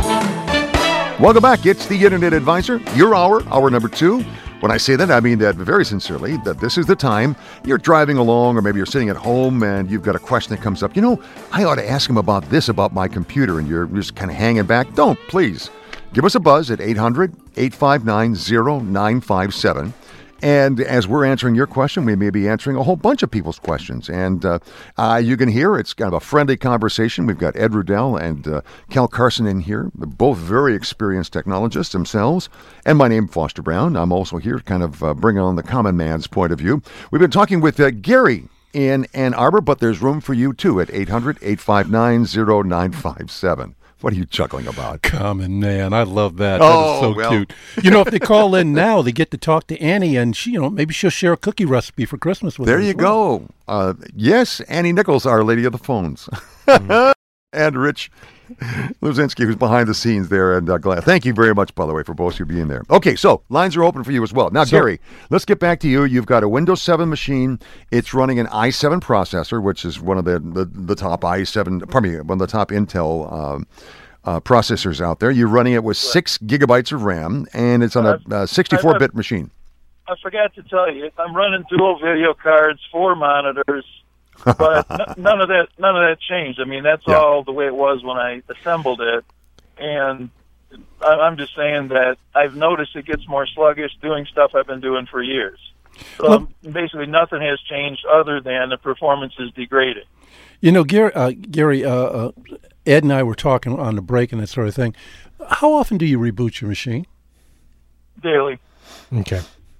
Welcome back. It's the Internet Advisor, your hour, hour number two. When I say that, I mean that very sincerely, that this is the time you're driving along or maybe you're sitting at home and you've got a question that comes up. You know, I ought to ask him about this about my computer, and you're just kind of hanging back. Don't, please. Give us a buzz at eight hundred, eight five nine, oh nine five seven. And as we're answering your question, we may be answering a whole bunch of people's questions. And uh, uh, you can hear it's kind of a friendly conversation. We've got Ed Rudell and uh, Cal Carson in here. They're both very experienced technologists themselves. And my name is Foster Brown. I'm also here to kind of uh, bring on the common man's point of view. We've been talking with uh, Gary in Ann Arbor, but there's room for you too at eight hundred, eight five nine, oh nine five seven. What are you chuckling about? Common man. I love that. Oh, that is so well. cute. You know, if they call in now, they get to talk to Annie, and she, you know, maybe she'll share a cookie recipe for Christmas with There us. you well. go. Uh, yes, Annie Nichols, our lady of the phones. Mm. And Rich Luzinski, who's behind the scenes there. And uh, glad. Thank you very much, by the way, for both of you being there. Okay, so lines are open for you as well. Now, So- Gary, let's get back to you. You've got a Windows seven machine. It's running an i seven processor, which is one of the, the, the top i seven, pardon me, one of the top Intel um, uh, processors out there. You're running it with six gigabytes of RAM, and it's on a uh, sixty-four bit machine. I forgot to tell you, I'm running dual video cards, four monitors, but n- none of that none of that changed. I mean, that's Yeah. all the way it was when I assembled it, and I- I'm just saying that I've noticed it gets more sluggish doing stuff I've been doing for years. So Well- basically, nothing has changed other than the performance is degrading. You know, Gary, uh, Gary uh, uh, Ed and I were talking on the break and that sort of thing. How often do you reboot your machine? Daily. Okay.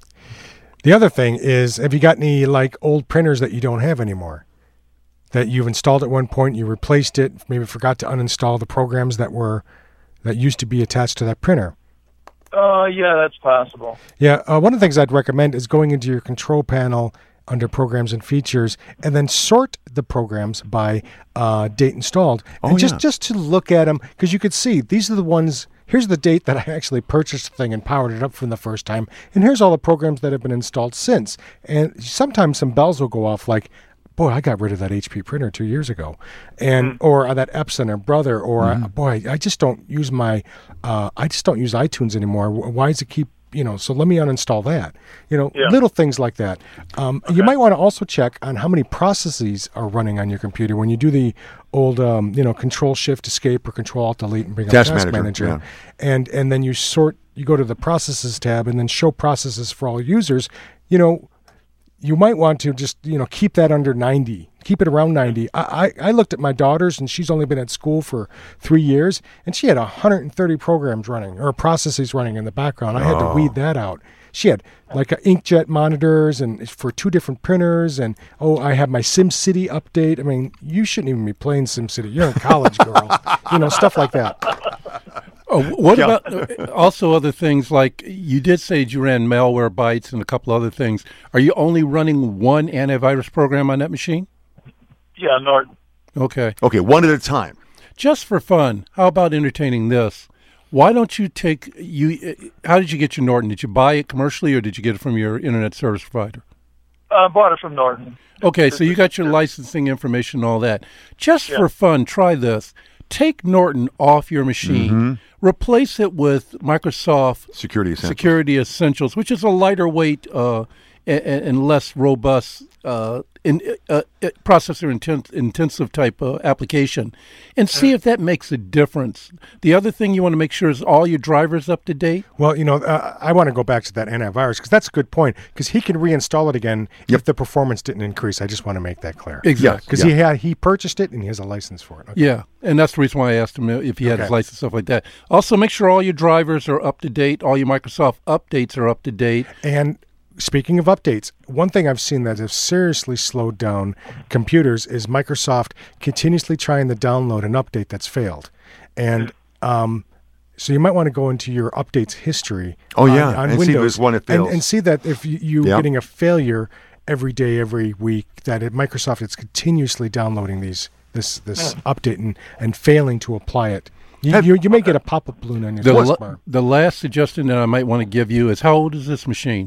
The other thing is, have you got any like old printers that you don't have anymore? That you've installed at one point, you replaced it, maybe forgot to uninstall the programs that were that used to be attached to that printer. Uh, yeah, that's possible. Yeah, uh, one of the things I'd recommend is going into your control panel under programs and features, and then sort the programs by uh, date installed, Oh, and just yeah. just to look at them, because you could see these are the ones. Here's the date that I actually purchased the thing and powered it up from the first time, and here's all the programs that have been installed since. And sometimes some bells will go off, like, boy, I got rid of that H P printer two years ago, and or uh, that Epson or Brother, or Mm-hmm. uh, boy, I just don't use my, uh, I just don't use iTunes anymore. Wh- Why does it keep, you know? So let me uninstall that. You know, Yeah. little things like that. Um, You might want to also check on how many processes are running on your computer when you do the old, um, you know, Control Shift Escape or Control Alt Delete and bring Task up Task Manager, Manager, and and then you sort. You go to the Processes tab and then Show Processes for all users. You know. you might want to just, you know, keep that under ninety. Keep it around ninety. I, I, I looked at my daughter's, and she's only been at school for three years, and she had one hundred thirty programs running, or processes running in the background. I had to weed that out. She had like a inkjet monitors and for two different printers, and oh, I have my SimCity update. I mean, you shouldn't even be playing SimCity. You're in college, girl. You know, stuff like that. Oh, what yeah. about uh, also other things like you did say you ran malware bytes and a couple other things. Are you only running one antivirus program on that machine? Yeah, Norton. Okay. Okay, one at a time. Just for fun, how about entertaining this? Why don't you take you? How did you get your Norton? Did you buy it commercially, or did you get it from your internet service provider? I uh, bought it from Norton. Okay, so you got your licensing information and all that. Just yeah. for fun, try this. Take Norton off your machine. Mm-hmm. Replace it with Microsoft Security Essentials, Security Essentials, which is a lighter weight uh, and, and less robust uh, in, uh, processor inten- intensive type uh, application, and see if that makes a difference. The other thing you want to make sure is all your drivers up to date. Well, you know, uh, I want to go back to that antivirus because that's a good point, because he can reinstall it again yep. if the performance didn't increase. I just want to make that clear. Exactly. Because yeah. he had he purchased it and he has a license for it. Okay. Yeah, and that's the reason why I asked him if he had okay. his license, stuff like that. Also, make sure all your drivers are up to date, all your Microsoft updates are up to date. And speaking of updates, one thing I've seen that has seriously slowed down computers is Microsoft continuously trying to download an update that's failed. And um, so you might want to go into your updates history oh, yeah. on, on and Windows. See if there's one that fails. And, and see that if you, you're yep. getting a failure every day, every week, that at Microsoft is continuously downloading these this this yeah. update and, and failing to apply it. You, Have, you, you may get a pop-up balloon on your the, taskbar. la- the last suggestion that I might want to give you is, how old is this machine?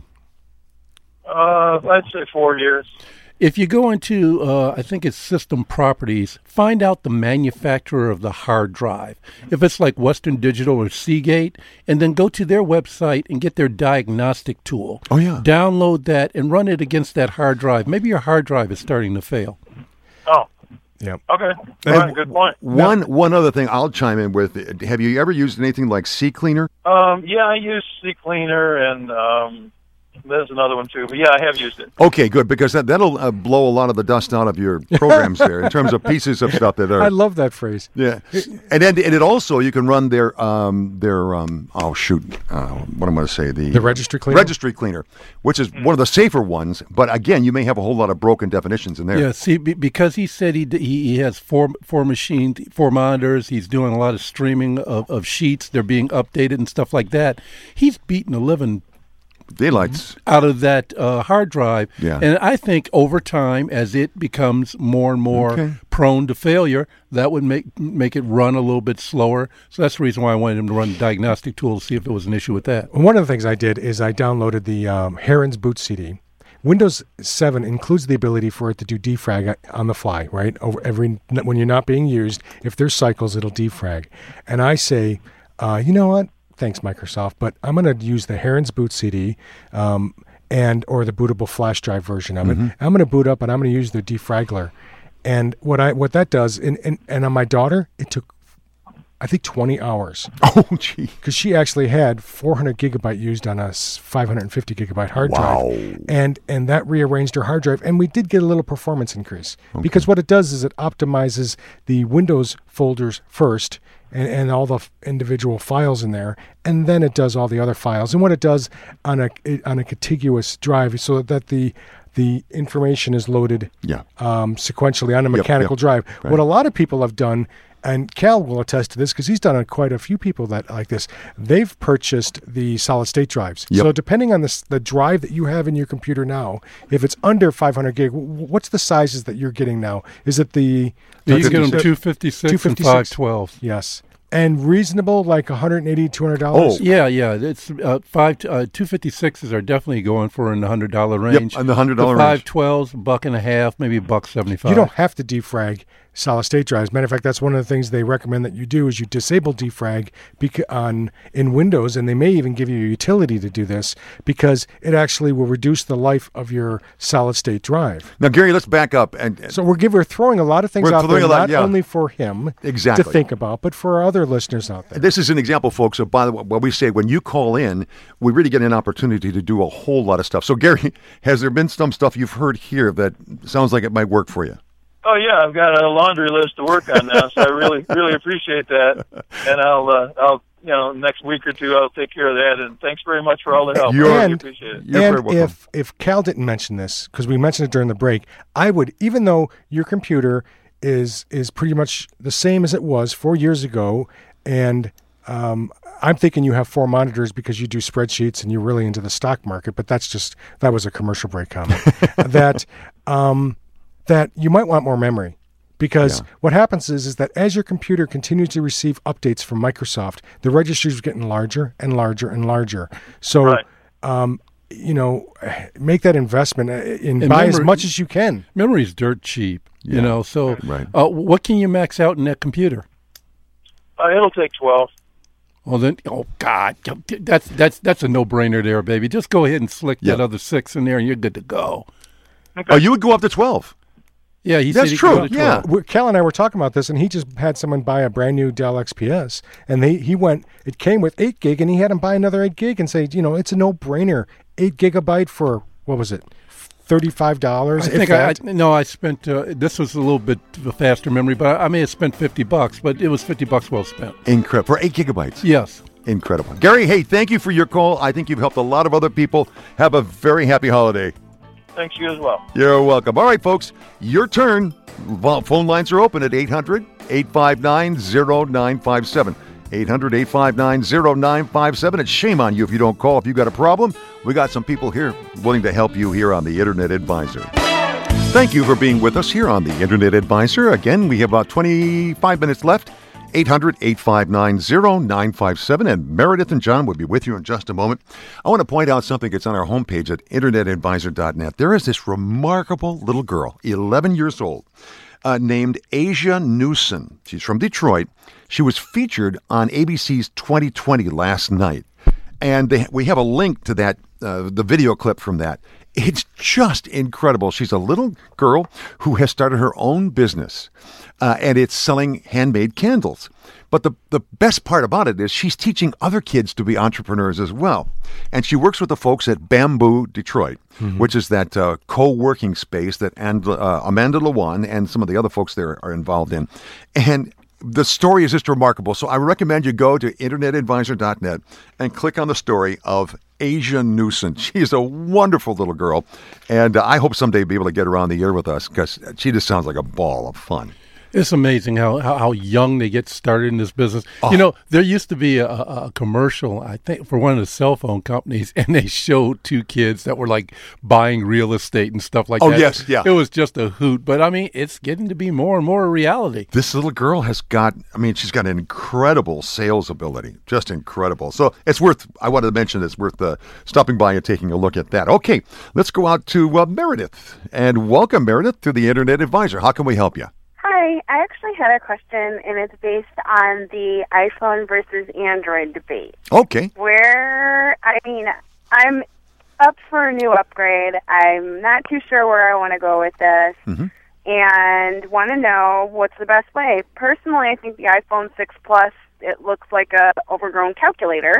Uh, I'd say four years. If you go into, uh, I think it's System Properties, find out the manufacturer of the hard drive. If it's like Western Digital or Seagate, and then go to their website and get their diagnostic tool. Oh, yeah. Download that and run it against that hard drive. Maybe your hard drive is starting to fail. Oh. Yeah. Okay. All right, good point. One one other thing I'll chime in with. Have you ever used anything like CCleaner? Um, yeah, I use CCleaner, and um, there's another one too. But yeah, I have used it. Okay, good, because that, that'll uh, blow a lot of the dust out of your programs there in terms of pieces of stuff that are. I love that phrase. Yeah, and then and it also you can run their um their um oh shoot uh, what am I going to say the the registry cleaner registry cleaner, which is one of the safer ones. But again, you may have a whole lot of broken definitions in there. Yeah, see, b- because he said he, d- he he has four four machines, four monitors. He's doing a lot of streaming of, of sheets. They're being updated and stuff like that. He's beating the living daylights out of that uh, hard drive. Yeah. And I think over time, as it becomes more and more okay. prone to failure, that would make make it run a little bit slower. So that's the reason why I wanted him to run the diagnostic tool to see if there was an issue with that. One of the things I did is I downloaded the um, Heron's Boot C D. Windows seven includes the ability for it to do defrag on the fly, right? Over every when you're not being used, if there's cycles, it'll defrag. And I say, uh, you know what? Thanks, Microsoft, but I'm going to use the Heron's Boot C D um, and or the bootable flash drive version of mm-hmm. it. I'm going to boot up and I'm going to use the defragler. And what I what that does, and, and, and on my daughter, it took, I think, twenty hours. Oh, gee. Because she actually had four hundred gigabyte used on a five hundred fifty gigabyte hard wow. drive. And and that rearranged her hard drive. And we did get a little performance increase. Okay. Because what it does is it optimizes the Windows folders first, and, and all the f- individual files in there, and then it does all the other files. And what it does on a on a contiguous drive, so that the the information is loaded yeah. um, sequentially on a mechanical yep, yep. drive. Right. What a lot of people have done, and Cal will attest to this because he's done it quite a few people that like this, they've purchased the solid state drives. Yep. So depending on the, the drive that you have in your computer now, if it's under five hundred gig, what's the sizes that you're getting now? Is it the... You can get them two fifty-six and five twelve. Yes. And reasonable, like one hundred eighty dollars, two hundred dollars? Oh. Yeah, yeah. It's uh, five uh, two fifty-sixes are definitely going for in the one hundred dollars range. Yep, in the one hundred dollars the range. five twelves, buck and a half, maybe buck seventy-five. You don't have to defrag solid state drives. Matter of fact, that's one of the things they recommend that you do is you disable defrag bec- on in Windows, and they may even give you a utility to do this because it actually will reduce the life of your solid state drive. Now, Gary, let's back up. And, and so we're give, we're throwing a lot of things We're out there, throwing a lot, not yeah. only for him Exactly. to think about, but for other listeners out there. This is an example, folks, of by the way, what we say when you call in, we really get an opportunity to do a whole lot of stuff. So, Gary, has there been some stuff you've heard here that sounds like it might work for you? Oh yeah, I've got a laundry list to work on now, so I really, really appreciate that. And I'll, uh, I'll, you know, next week or two, I'll take care of that. And thanks very much for all the help. You're- I really And- appreciate it. You're very and welcome. if if Cal didn't mention this, because we mentioned it during the break, I would, even though your computer is is pretty much the same as it was four years ago, and um, I'm thinking you have four monitors because you do spreadsheets and you're really into the stock market, but that's just that was a commercial break comment. that um, that you might want more memory. Because Yeah. what happens is, is that as your computer continues to receive updates from Microsoft, the registries are getting larger and larger and larger. So, Right. um, you know, make that investment in And buy as memory- much as you can. Memory's dirt cheap, you Yeah. know. So, Right. uh, what can you max out in that computer? Uh, it'll take twelve. Well then, oh God, that's that's that's a no-brainer there, baby. Just go ahead and slick that Yeah. other six in there, and you're good to go. Oh, you would go up to twelve. Yeah, he That's said he true, could go to yeah. twelve. We- Cal and I were talking about this, and he just had someone buy a brand new Dell X P S, and they he went. It came with eight gig, and he had him buy another eight gig, and say, you know, it's a no-brainer. Eight gigabyte for what was it, thirty-five dollars? I think I, I no, I spent. Uh, this was a little bit of a faster memory, but I, I may have spent fifty bucks. But it was fifty bucks well spent. Incredible. For eight gigabytes. Yes. Incredible. Gary, hey, thank you for your call. I think you've helped a lot of other people. Have a very happy holiday. Thanks, you as well. You're welcome. All right, folks, your turn. Vo- Phone lines are open at eight hundred, eight five nine, zero nine five seven. eight hundred, eight five nine, zero nine five seven. It's shame on you if you don't call. If you got a problem, we got some people here willing to help you here on the Internet Advisor. Thank you for being with us here on the Internet Advisor. Again, we have about twenty-five minutes left. eight hundred, eight five nine, zero nine five seven. And Meredith and John will be with you in just a moment. I want to point out something that's on our homepage at internet advisor dot net. There is this remarkable little girl, eleven years old, uh, named Asia Newson. She's from Detroit. She was featured on A B C's twenty twenty last night. And they, we have a link to that, uh, the video clip from that. It's just incredible. She's a little girl who has started her own business, uh, and it's selling handmade candles. But the, the best part about it is she's teaching other kids to be entrepreneurs as well. And she works with the folks at Bamboo Detroit, mm-hmm. which is that uh, co-working space that and, uh, Amanda Lewan and some of the other folks there are involved in. And the story is just remarkable. So I recommend you go to internet advisor dot net and click on the story of Asia Newson. She's a wonderful little girl, and uh, I hope someday to be able to get her on the air with us because she just sounds like a ball of fun. It's amazing how, how, how young they get started in this business. Oh. You know, there used to be a, a commercial, I think, for one of the cell phone companies, and they showed two kids that were like buying real estate and stuff like Oh, that. yes, yeah. It was just a hoot. But I mean, it's getting to be more and more a reality. This little girl has got, I mean, she's got an incredible sales ability, just incredible. So it's worth, I wanted to mention it's worth uh, stopping by and taking a look at that. Okay, let's go out to uh, Meredith. And welcome, Meredith, to the Internet Advisor. How can we help you? Hi, I actually had a question, and it's based on the iPhone versus Android debate. Okay. Where, I mean, I'm up for a new upgrade. I'm not too sure where I want to go with this, Mm-hmm. and want to know what's the best way. Personally, I think the iPhone six Plus, it looks like a overgrown calculator,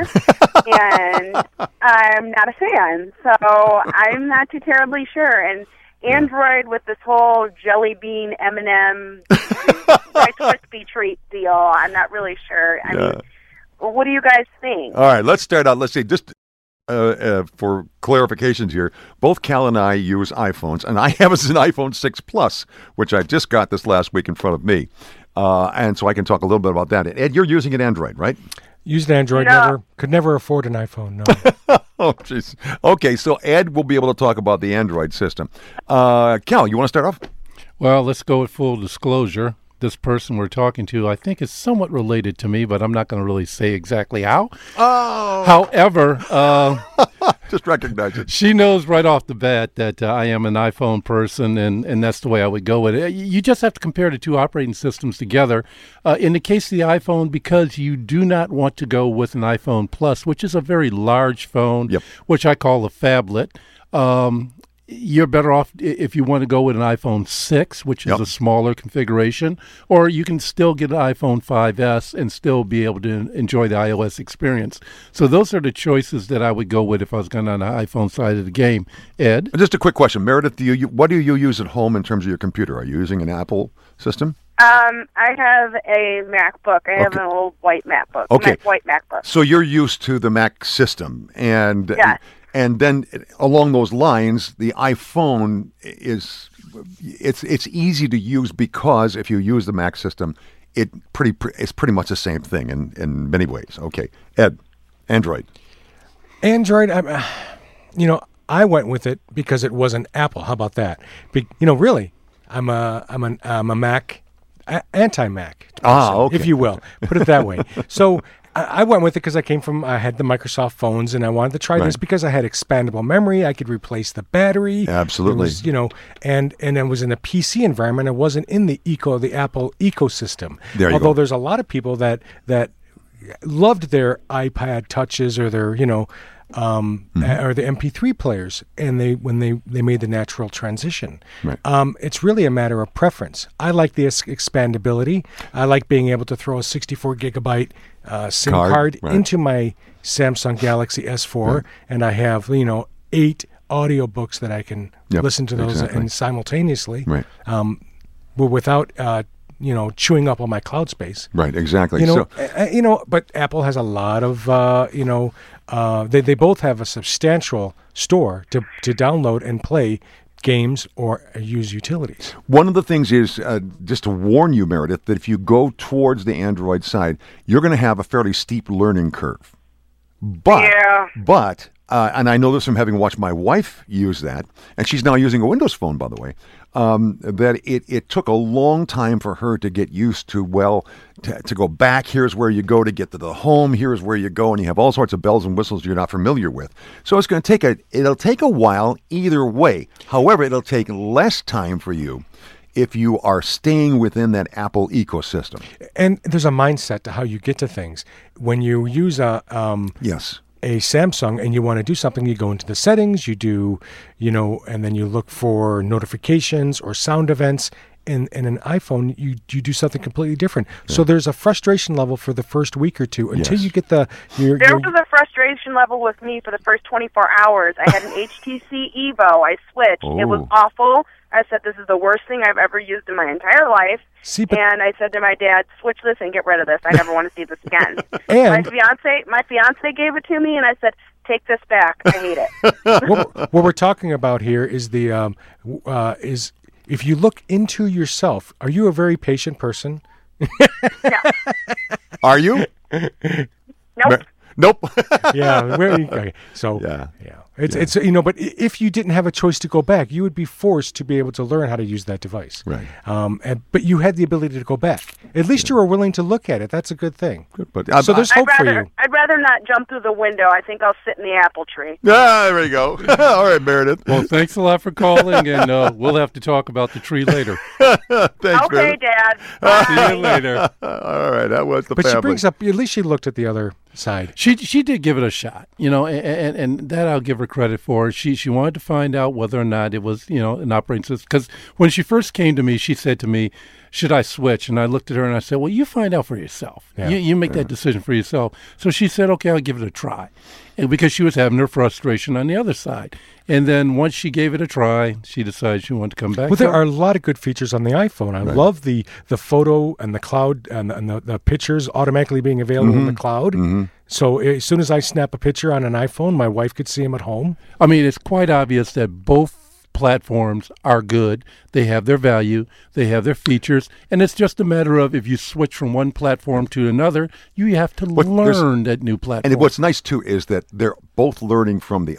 and I'm not a fan, so I'm not too terribly sure. And Android with this whole jelly bean M and M Rice Krispie treat deal, I'm not really sure. I Yeah. mean, what do you guys think? All right, let's start out. Let's see, just uh, uh, for clarifications here, both Cal and I use iPhones, and I have an iPhone six Plus, which I just got this last week in front of me. Uh, and so I can talk a little bit about that. Ed, you're using an Android, right? Used Android, No. never could never afford an iPhone. No. Oh, jeez. Okay, so Ed will be able to talk about the Android system. Uh, Cal, you want to start off? Well, let's go with full disclosure. this person we're talking to, I think, is somewhat related to me, but I'm not going to really say exactly how. Oh. However, uh, just recognize it. She knows right off the bat that uh, I am an iPhone person, and, and that's the way I would go with it. You just have to compare the two operating systems together. Uh, in the case of the iPhone, because you do not want to go with an iPhone Plus, which is a very large phone, yep. which I call a phablet. Um, You're better off if you want to go with an iPhone six, which is yep. a smaller configuration, or you can still get an iPhone five S and still be able to enjoy the iOS experience. So those are the choices that I would go with if I was going on the iPhone side of the game. Ed? Just a quick question. Meredith, do you, what do you use at home in terms of your computer? Are you using an Apple system? Um, I have a MacBook. I have okay. an old white MacBook. Okay. Mac, white MacBook. So you're used to the Mac system. and. Yes. And then along those lines, the iPhone is it's it's easy to use because if you use the Mac system, it pretty it's pretty much the same thing in, in many ways. Okay, Ed, Android. Android, I'm, you know, I went with it because it wasn't Apple. How about that? Be, you know, really, I'm a I'm an I'm a Mac a, anti-Mac, ah, okay. if you will, put it that way. So. I went with it because I came from, I had the Microsoft phones and I wanted to try right. this because I had expandable memory. I could replace the battery. Absolutely. Was, you know, and, and I was in a P C environment. I wasn't in the eco, the Apple ecosystem. There you Although go. there's a lot of people that, that loved their iPad touches or their, you know, um, mm-hmm. or the M P three players, and they when they, they made the natural transition. Right. Um, it's really a matter of preference. I like the ex- expandability. I like being able to throw a sixty-four gigabyte uh, SIM card, card right. into my Samsung Galaxy S four, right. and I have you know eight audiobooks that I can yep, listen to those exactly. and simultaneously, right. um, but without. Uh, you know, chewing up all my cloud space. Right, exactly. You know, so, uh, you know, but Apple has a lot of, uh, you know, uh, they they both have a substantial store to to download and play games or uh, use utilities. One of the things is, uh, just to warn you, Meredith, that if you go towards the Android side, you're going to have a fairly steep learning curve. But, yeah. but, uh, and I know this from having watched my wife use that, and she's now using a Windows phone, by the way, um, that it, it took a long time for her to get used to, well, to, to go back, here's where you go to get to the home, here's where you go, and you have all sorts of bells and whistles you're not familiar with. So it's going to take a, it'll take a while either way. However, it'll take less time for you if you are staying within that Apple ecosystem. And there's a mindset to how you get to things. When you use a um, yes. a Samsung and you want to do something, you go into the settings, you do, you know, and then you look for notifications or sound events. In, in an iPhone, you you do something completely different. Yeah. So there's a frustration level for the first week or two until yes. you get the... Your, there your, was a frustration level with me for the first twenty-four hours. I had an H T C Evo. I switched. Oh. It was awful. I said, this is the worst thing I've ever used in my entire life. See, but, and I said to my dad, switch this and get rid of this. I never want to see this again. And my fiance, my fiance gave it to me, and I said, take this back. I hate it. what, what we're talking about here is the um, uh, is if you look into yourself, are you a very patient person? No. Are you? Nope. Nope. yeah. Where, okay. So yeah. yeah. It's yeah. it's you know, but if you didn't have a choice to go back, you would be forced to be able to learn how to use that device. Right. Um. And, but you had the ability to go back. At least yeah. you were willing to look at it. That's a good thing. Good. But uh, so there's hope I'd rather, for you. I'd rather not jump through the window. I think I'll sit in the apple tree. Ah, there you go. All right, Meredith. Well, thanks a lot for calling, and uh, we'll have to talk about the tree later. Thanks, okay, Meredith. Dad. Bye. See you later. All right, that was the But family. she brings up. At least she looked at the other side. She she did give it a shot, you know, and, and, and that I'll give her credit for. She she wanted to find out whether or not it was, you know, an operating system. Because when she first came to me, she said to me, should I switch? And I looked at her and I said, well, you find out for yourself. Yeah. You, you make Yeah. that decision for yourself. So she said, okay, I'll give it a try. And because she was having her frustration on the other side. And then once she gave it a try, she decided she wanted to come back. Well, there are a lot of good features on the iPhone. I Right. love the, the photo and the cloud and the, and the, the pictures automatically being available in the cloud. Mm-hmm. So as soon as I snap a picture on an iPhone, my wife could see them at home. I mean, it's quite obvious that both platforms are good. They have their value. They have their features. And it's just a matter of if you switch from one platform to another, you have to What- there's- learn that new platform. And what's nice, too, is that they're both learning from the other.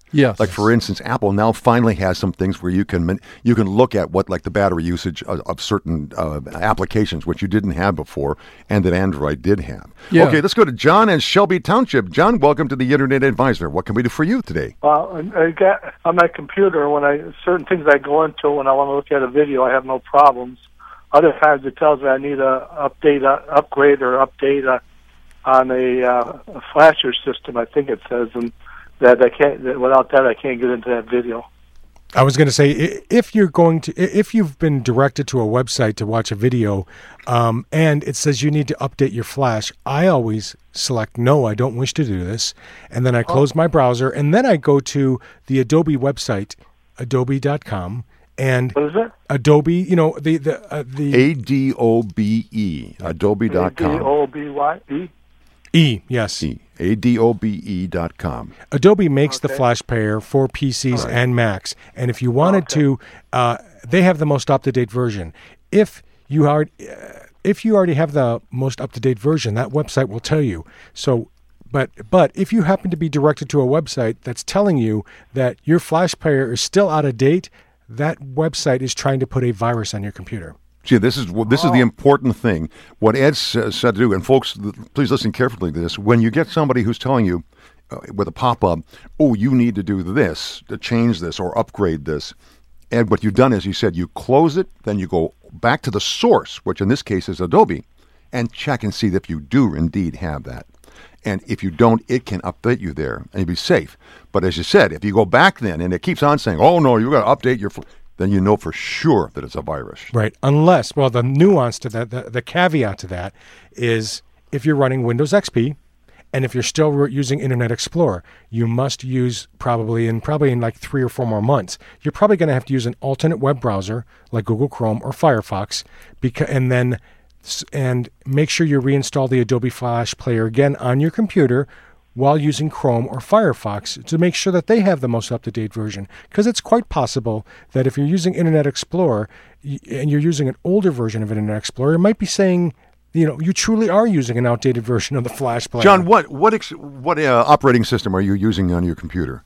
Yes. Like for instance, Apple now finally has some things where you can man- you can look at what like the battery usage of, of certain uh, applications, which you didn't have before, and that Android did have. Yeah. Okay, let's go to John in Shelby Township. John, welcome to the Internet Advisor. What can we do for you today? Well, I got on my computer when I certain things I go into when I want to look at a video, I have no problems. Other times it tells me I need a update, a upgrade, or update a, on a, uh, a flasher system. I think it says, and that I can't. That without that, I can't get into that video. I was going to say, i- if you're going to, i- if you've been directed to a website to watch a video, um, and it says you need to update your flash, I always select no, I don't wish to do this, and then I close my browser, and then I go to the Adobe website, adobe dot com, and What is it? Adobe, you know, the the uh, the A D O B E, adobe dot D com. O B Y E. E, yes. E, A D O B E dot com. Adobe makes the Okay. Flash Player for P Cs and Macs, and if you wanted Okay. to, uh, they have the most up-to-date version. If you are, uh, if you already have the most up-to-date version, that website will tell you. So, but but if you happen to be directed to a website that's telling you that your Flash Player is still out of date, that website is trying to put a virus on your computer. See, this is this is the important thing. What Ed sa- said to do, and folks, th- please listen carefully to this. When you get somebody who's telling you uh, with a pop-up, "Oh, you need to do this to change this or upgrade this," Ed, what you've done is you said you close it, then you go back to the source, which in this case is Adobe, and check and see if you do indeed have that. And if you don't, it can update you there, and you'll be safe. But as you said, if you go back then and it keeps on saying, "Oh no, you got to update your," fl-, then you know for sure that it's a virus. Right. Unless, well, the nuance to that, the, the caveat to that is if you're running Windows X P and if you're still re- using Internet Explorer, you must use probably in probably in like three or four more months, you're probably going to have to use an alternate web browser like Google Chrome or Firefox, because and then s- and make sure you reinstall the Adobe Flash Player again on your computer while using Chrome or Firefox to make sure that they have the most up-to-date version. Because it's quite possible that if you're using Internet Explorer y- and you're using an older version of Internet Explorer, it might be saying, you know, you truly are using an outdated version of the Flash Player. John, what what ex- what uh, operating system are you using on your computer?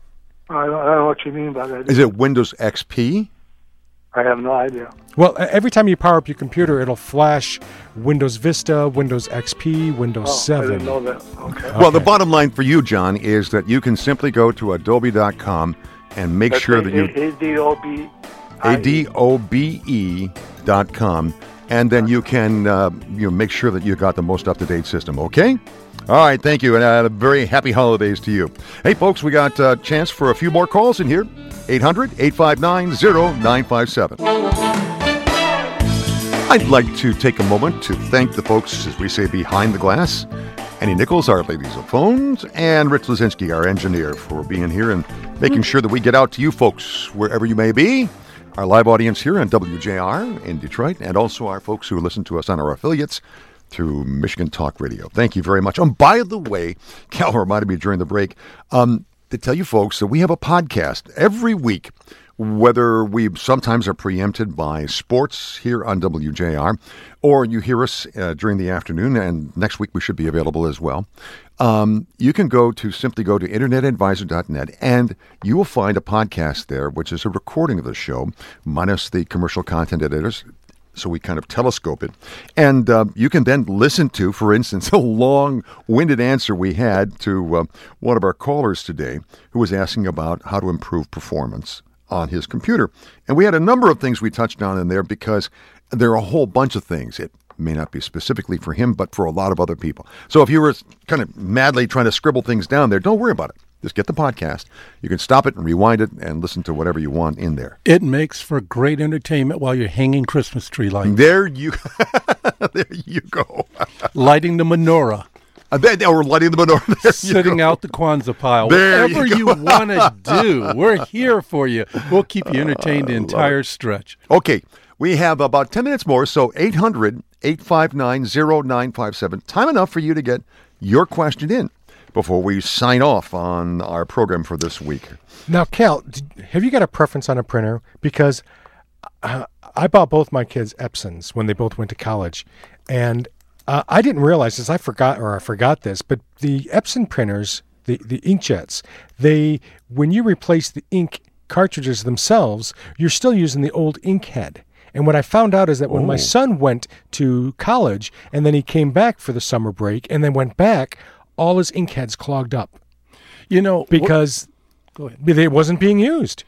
I don't, I don't know what you mean by that. Is it Windows X P? I have no idea. Well, e- every time you power up your computer, it'll flash Windows Vista, Windows X P, Windows Oh, seven. I didn't know that. Okay. Well, the bottom line for you, John, is that you can simply go to adobe dot com and make That's sure A- that you A D O B A D O B E dot com, and then you can uh, you know, make sure that you got the most up-to-date system, okay? All right, thank you, and uh, very happy holidays to you. Hey, folks, we got a chance for a few more calls in here. eight hundred, eight five nine, zero nine five seven. I'd like to take a moment to thank the folks, as we say, behind the glass. Annie Nichols, our ladies of phones, and Rich Lazinski, our engineer, for being here and making sure that we get out to you folks wherever you may be. Our live audience here on W J R in Detroit, and also our folks who listen to us on our affiliates through Michigan Talk Radio. Thank you very much. And by the way, Cal reminded me during the break um, to tell you folks that we have a podcast every week, whether we sometimes are preempted by sports here on W J R, or you hear us uh, during the afternoon, and next week we should be available as well. Um, you can go to simply go to internet advisor dot net, and you will find a podcast there, which is a recording of the show, minus the commercial content editors. So we kind of telescope it. And uh, you can then listen to, for instance, a long-winded answer we had to uh, one of our callers today who was asking about how to improve performance on his computer. And we had a number of things we touched on in there because there are a whole bunch of things. It may not be specifically for him, but for a lot of other people. So if you were kind of madly trying to scribble things down there, don't worry about it. Just get the podcast. You can stop it and rewind it and listen to whatever you want in there. It makes for great entertainment while you're hanging Christmas tree lights. There you, there you go. Lighting the menorah. Uh, then, or lighting the menorah. There you Sitting go. out the Kwanzaa pile. There Whatever you you, go. want to do, we're here for you. We'll keep you entertained the entire stretch. Okay, we have about ten minutes more, so eight hundred, eight five nine, zero nine five seven. Time enough for you to get your question in before we sign off on our program for this week. Now, Cal, did, have you got a preference on a printer? Because uh, I bought both my kids Epsons when they both went to college, and uh, I didn't realize this. I forgot, or I forgot this, but the Epson printers the, the inkjets, they when you replace the ink cartridges themselves, you're still using the old ink head. And what I found out is that when Oh. my son went to college and then he came back for the summer break and then went back, all his ink heads clogged up You know, because Go ahead. it wasn't being used.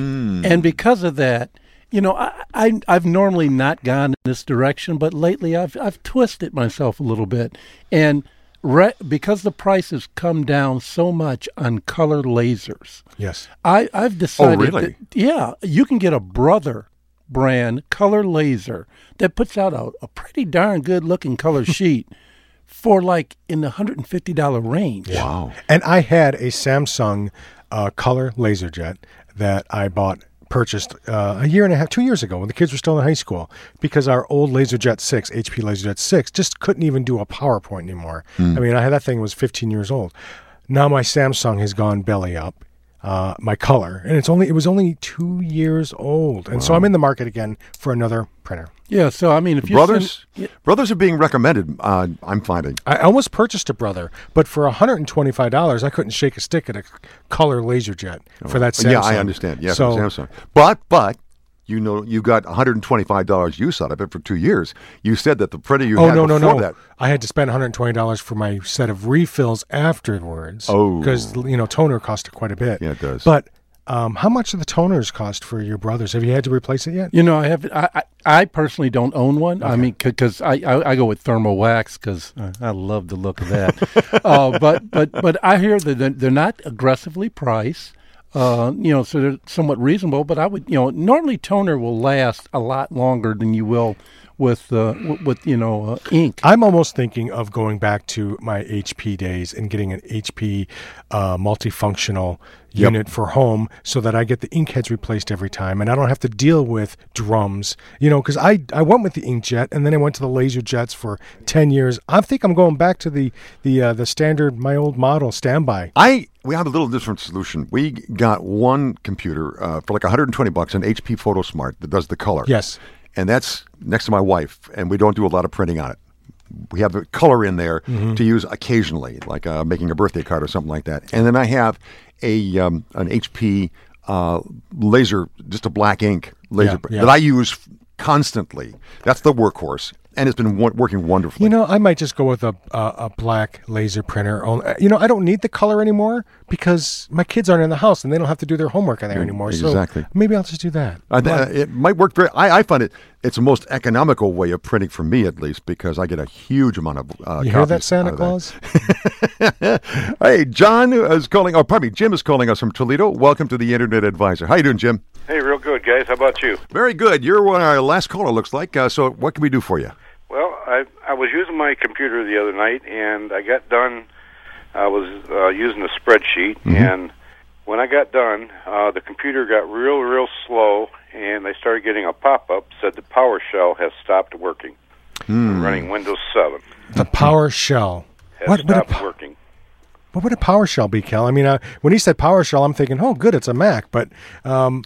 And because of that, you know, I, I I've normally not gone in this direction, but lately I've I've twisted myself a little bit, and re- because the prices come down so much on color lasers, Yes. I I've decided. really? That, yeah, you can get a Brother brand color laser that puts out a, a pretty darn good looking color sheet for like in the one hundred fifty dollars range. Wow. And I had a Samsung uh, color LaserJet that I bought, purchased uh, a year and a half, two years ago when the kids were still in high school, because our old LaserJet six, H P LaserJet six, just couldn't even do a PowerPoint anymore. I mean, I had that thing was fifteen years old. Now my Samsung has gone belly up. Uh, my color, and it's only it was only two years old, and so I'm in the market again for another printer. Yeah, so I mean, if you Brothers, send- brothers are being recommended. Uh, I'm finding. I almost purchased a Brother, but for one hundred twenty-five dollars, I couldn't shake a stick at a color LaserJet for that Samsung. Yeah, I understand. Yes, so Samsung. But but you know you got one hundred twenty-five dollars use out of it for two years. You said that the printer you oh had no no before no! that. I had to spend one hundred twenty dollars for my set of refills afterwards. Oh. because you know toner cost quite a bit. Yeah, it does. But um, how much do the toners cost for your Brothers? Have you had to replace it yet? You know, I have. I, I, I personally don't own one. I mean, because I, I I go with thermal wax because I love the look of that. uh, but but but I hear that they're, they're not aggressively priced. Uh, you know, so they're somewhat reasonable. But I would, you know, normally toner will last a lot longer than you will with uh, with, with you know uh, ink. I'm almost thinking of going back to my H P days and getting an H P uh, multifunctional Yep. unit for home so that I get the ink heads replaced every time and I don't have to deal with drums. You know, because I, I went with the inkjet and then I went to the laser jets for ten years. I think I'm going back to the the uh, the standard, my old model standby. I we have a little different solution. We got one computer uh, for like one hundred twenty bucks, an H P PhotoSmart that does the color. Yes. And that's next to my wife, and we don't do a lot of printing on it. We have the color in there to use occasionally, like uh, making a birthday card or something like that. And then I have a um, an H P uh, laser, just a black ink laser Yeah, yeah. that I use constantly. That's the workhorse, and it's been wo- working wonderfully. You know, I might just go with a a, a black laser printer. Only- You know, I don't need the color anymore because my kids aren't in the house and they don't have to do their homework in there anymore. exactly. So maybe I'll just do that. I th- it might work very. I, I find it. It's the most economical way of printing for me, at least, because I get a huge amount of. Uh, You hear that, copies Santa out of Claus? Hey, John is calling. Oh, pardon me. Jim is calling us from Toledo. Welcome to the Internet Advisor. How you doing, Jim? Hey, real good, guys. How about you? Very good. You're one of our last caller, looks like. Uh, so, what can we do for you? Well, I I was using my computer the other night, and I got done. I was uh, using a spreadsheet, and when I got done, uh, the computer got real, real slow, and I started getting a pop-up said the PowerShell has stopped working. I'm running Windows seven. The PowerShell. Has What, what, a, stopped po- working. what would a PowerShell be, Kel? I mean, uh, when he said PowerShell, I'm thinking, oh, good, it's a Mac. But um,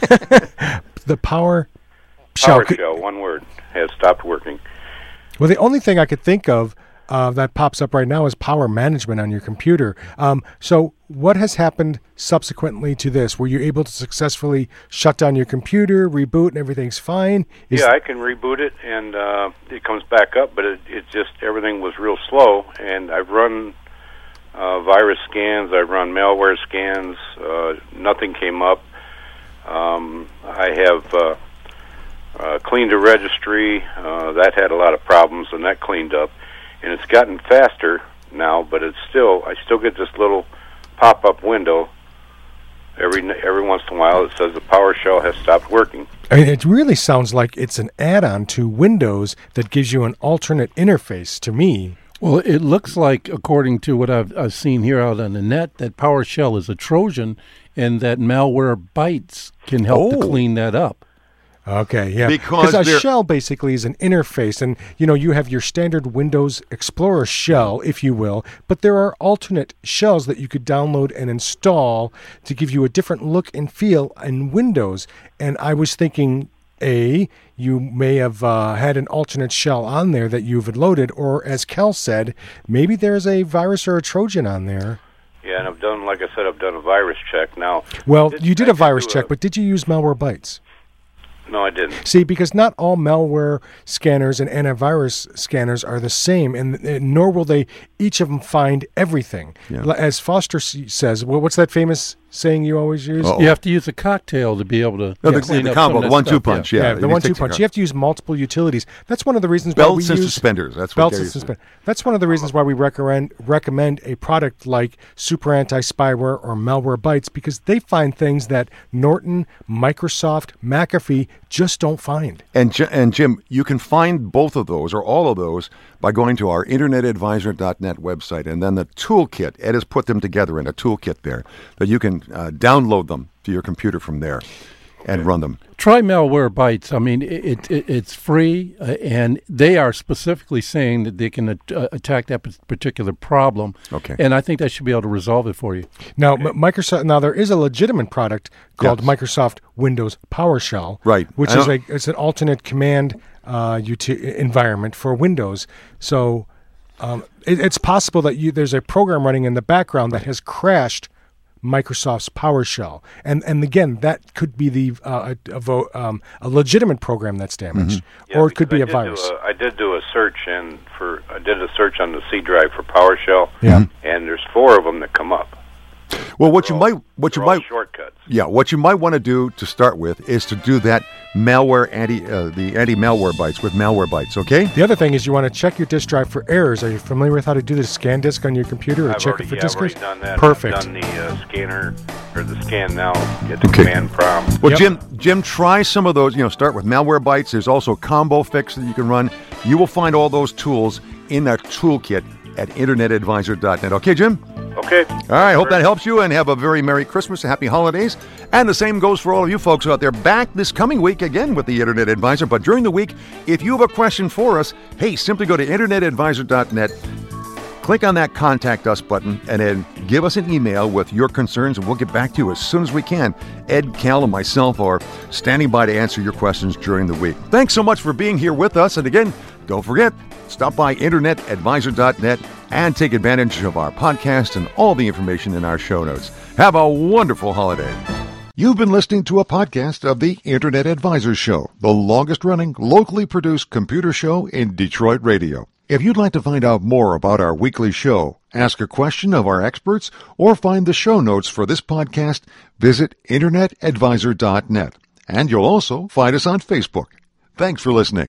the PowerShell. could- PowerShell, one word, has stopped working. Well, the only thing I could think of uh, that pops up right now is power management on your computer. Um, so what has happened subsequently to this? Were you able to successfully shut down your computer, reboot, and everything's fine? Is- Yeah, I can reboot it, and uh, it comes back up, but it, it just, everything was real slow, and I've run uh, virus scans, I've run malware scans, uh, nothing came up. Um, I have uh, uh, cleaned a registry, uh, that had a lot of problems, and that cleaned up, and it's gotten faster now, but it's still, I still get this little pop-up window every every once in a while that says the PowerShell has stopped working. I mean, it really sounds like it's an add-on to Windows that gives you an alternate interface to me. Well, it looks like, according to what I've, I've seen here out on the net, that PowerShell is a Trojan, and that malware bytes can help Oh. to clean that up. Okay, yeah. Because a they're- shell basically is an interface, and you know you have your standard Windows Explorer shell, if you will, but there are alternate shells that you could download and install to give you a different look and feel in Windows. And I was thinking, A, you may have uh, had an alternate shell on there that you've loaded, or as Kel said, maybe there's a virus or a Trojan on there. Yeah, and I've done, like I said, I've done a virus check now. Well, did, you did I a virus do check, a, but did you use Malwarebytes? No, I didn't. See, because not all malware scanners and antivirus scanners are the same, and, and nor will they each of them find everything. Yeah. As Foster s- says, well, what's that famous saying you always use? Uh-oh. You have to use a cocktail to be able to No, the, clean the up combo, some the of that one-two stuff, punch. yeah. Yeah, Yeah, the it one-two takes punch. care- You have to use multiple utilities. That's one of the reasons why Belts we and use suspenders. That's what belts Gary and said. suspenders. That's one of the reasons why we recommend recommend a product like Super Anti-Spyware or Malwarebytes, because they find things that Norton, Microsoft, McAfee just don't find. And, J- and Jim, you can find both of those or all of those by going to our internet advisor dot net website, and then the toolkit. Ed has put them together in a toolkit there that you can uh, download them to your computer from there and run them. Try Malwarebytes. I mean, it, it it's free, uh, and they are specifically saying that they can uh, attack that particular problem. Okay. And I think that should be able to resolve it for you. Now, M- Microsoft. Now, there is a legitimate product called Yes. Microsoft Windows PowerShell, Right. Which I is don't- a it's an alternate command uh, uti- environment for Windows. So, um, it, it's possible that you there's a program running in the background that has crashed Microsoft's PowerShell, and and again, that could be the uh, a, a, vo- um, a legitimate program that's damaged, Yeah, or it could because be I a did virus. Do a, I did do a search, and for I did a search on the C drive for PowerShell. Yeah. And there's four of them that come up. Well, what you They're all- might what you they're all might shortcuts. yeah what you might want to do to start with is to do that malware anti uh, the anti malware bytes with Malwarebytes. Okay. The other thing is you want to check your disk drive for errors. Are you familiar with how to do the scan disk on your computer or I've check already, it for yeah, disk I've already errors? done that. Perfect. I've done the uh, scanner or the scan now. Get the Okay. command prompt. Well, Yep. Jim, Jim, try some of those. You know, start with Malwarebytes. There's also Combo Fix that you can run. You will find all those tools in that toolkit at internet advisor dot net. Okay, Jim? Okay. All right, hope that helps you, and have a very Merry Christmas, Happy Holidays. And the same goes for all of you folks out there. Back this coming week again with the Internet Advisor. But during the week, if you have a question for us, hey, simply go to internet advisor dot net, click on that Contact Us button, and then give us an email with your concerns, and we'll get back to you as soon as we can. Ed, Cal, and myself are standing by to answer your questions during the week. Thanks so much for being here with us. And again, don't forget, stop by internet advisor dot net and take advantage of our podcast and all the information in our show notes. Have a wonderful holiday. You've been listening to a podcast of the Internet Advisor Show, the longest-running, locally produced computer show in Detroit radio. If you'd like to find out more about our weekly show, ask a question of our experts, or find the show notes for this podcast, visit internet advisor dot net. And you'll also find us on Facebook. Thanks for listening.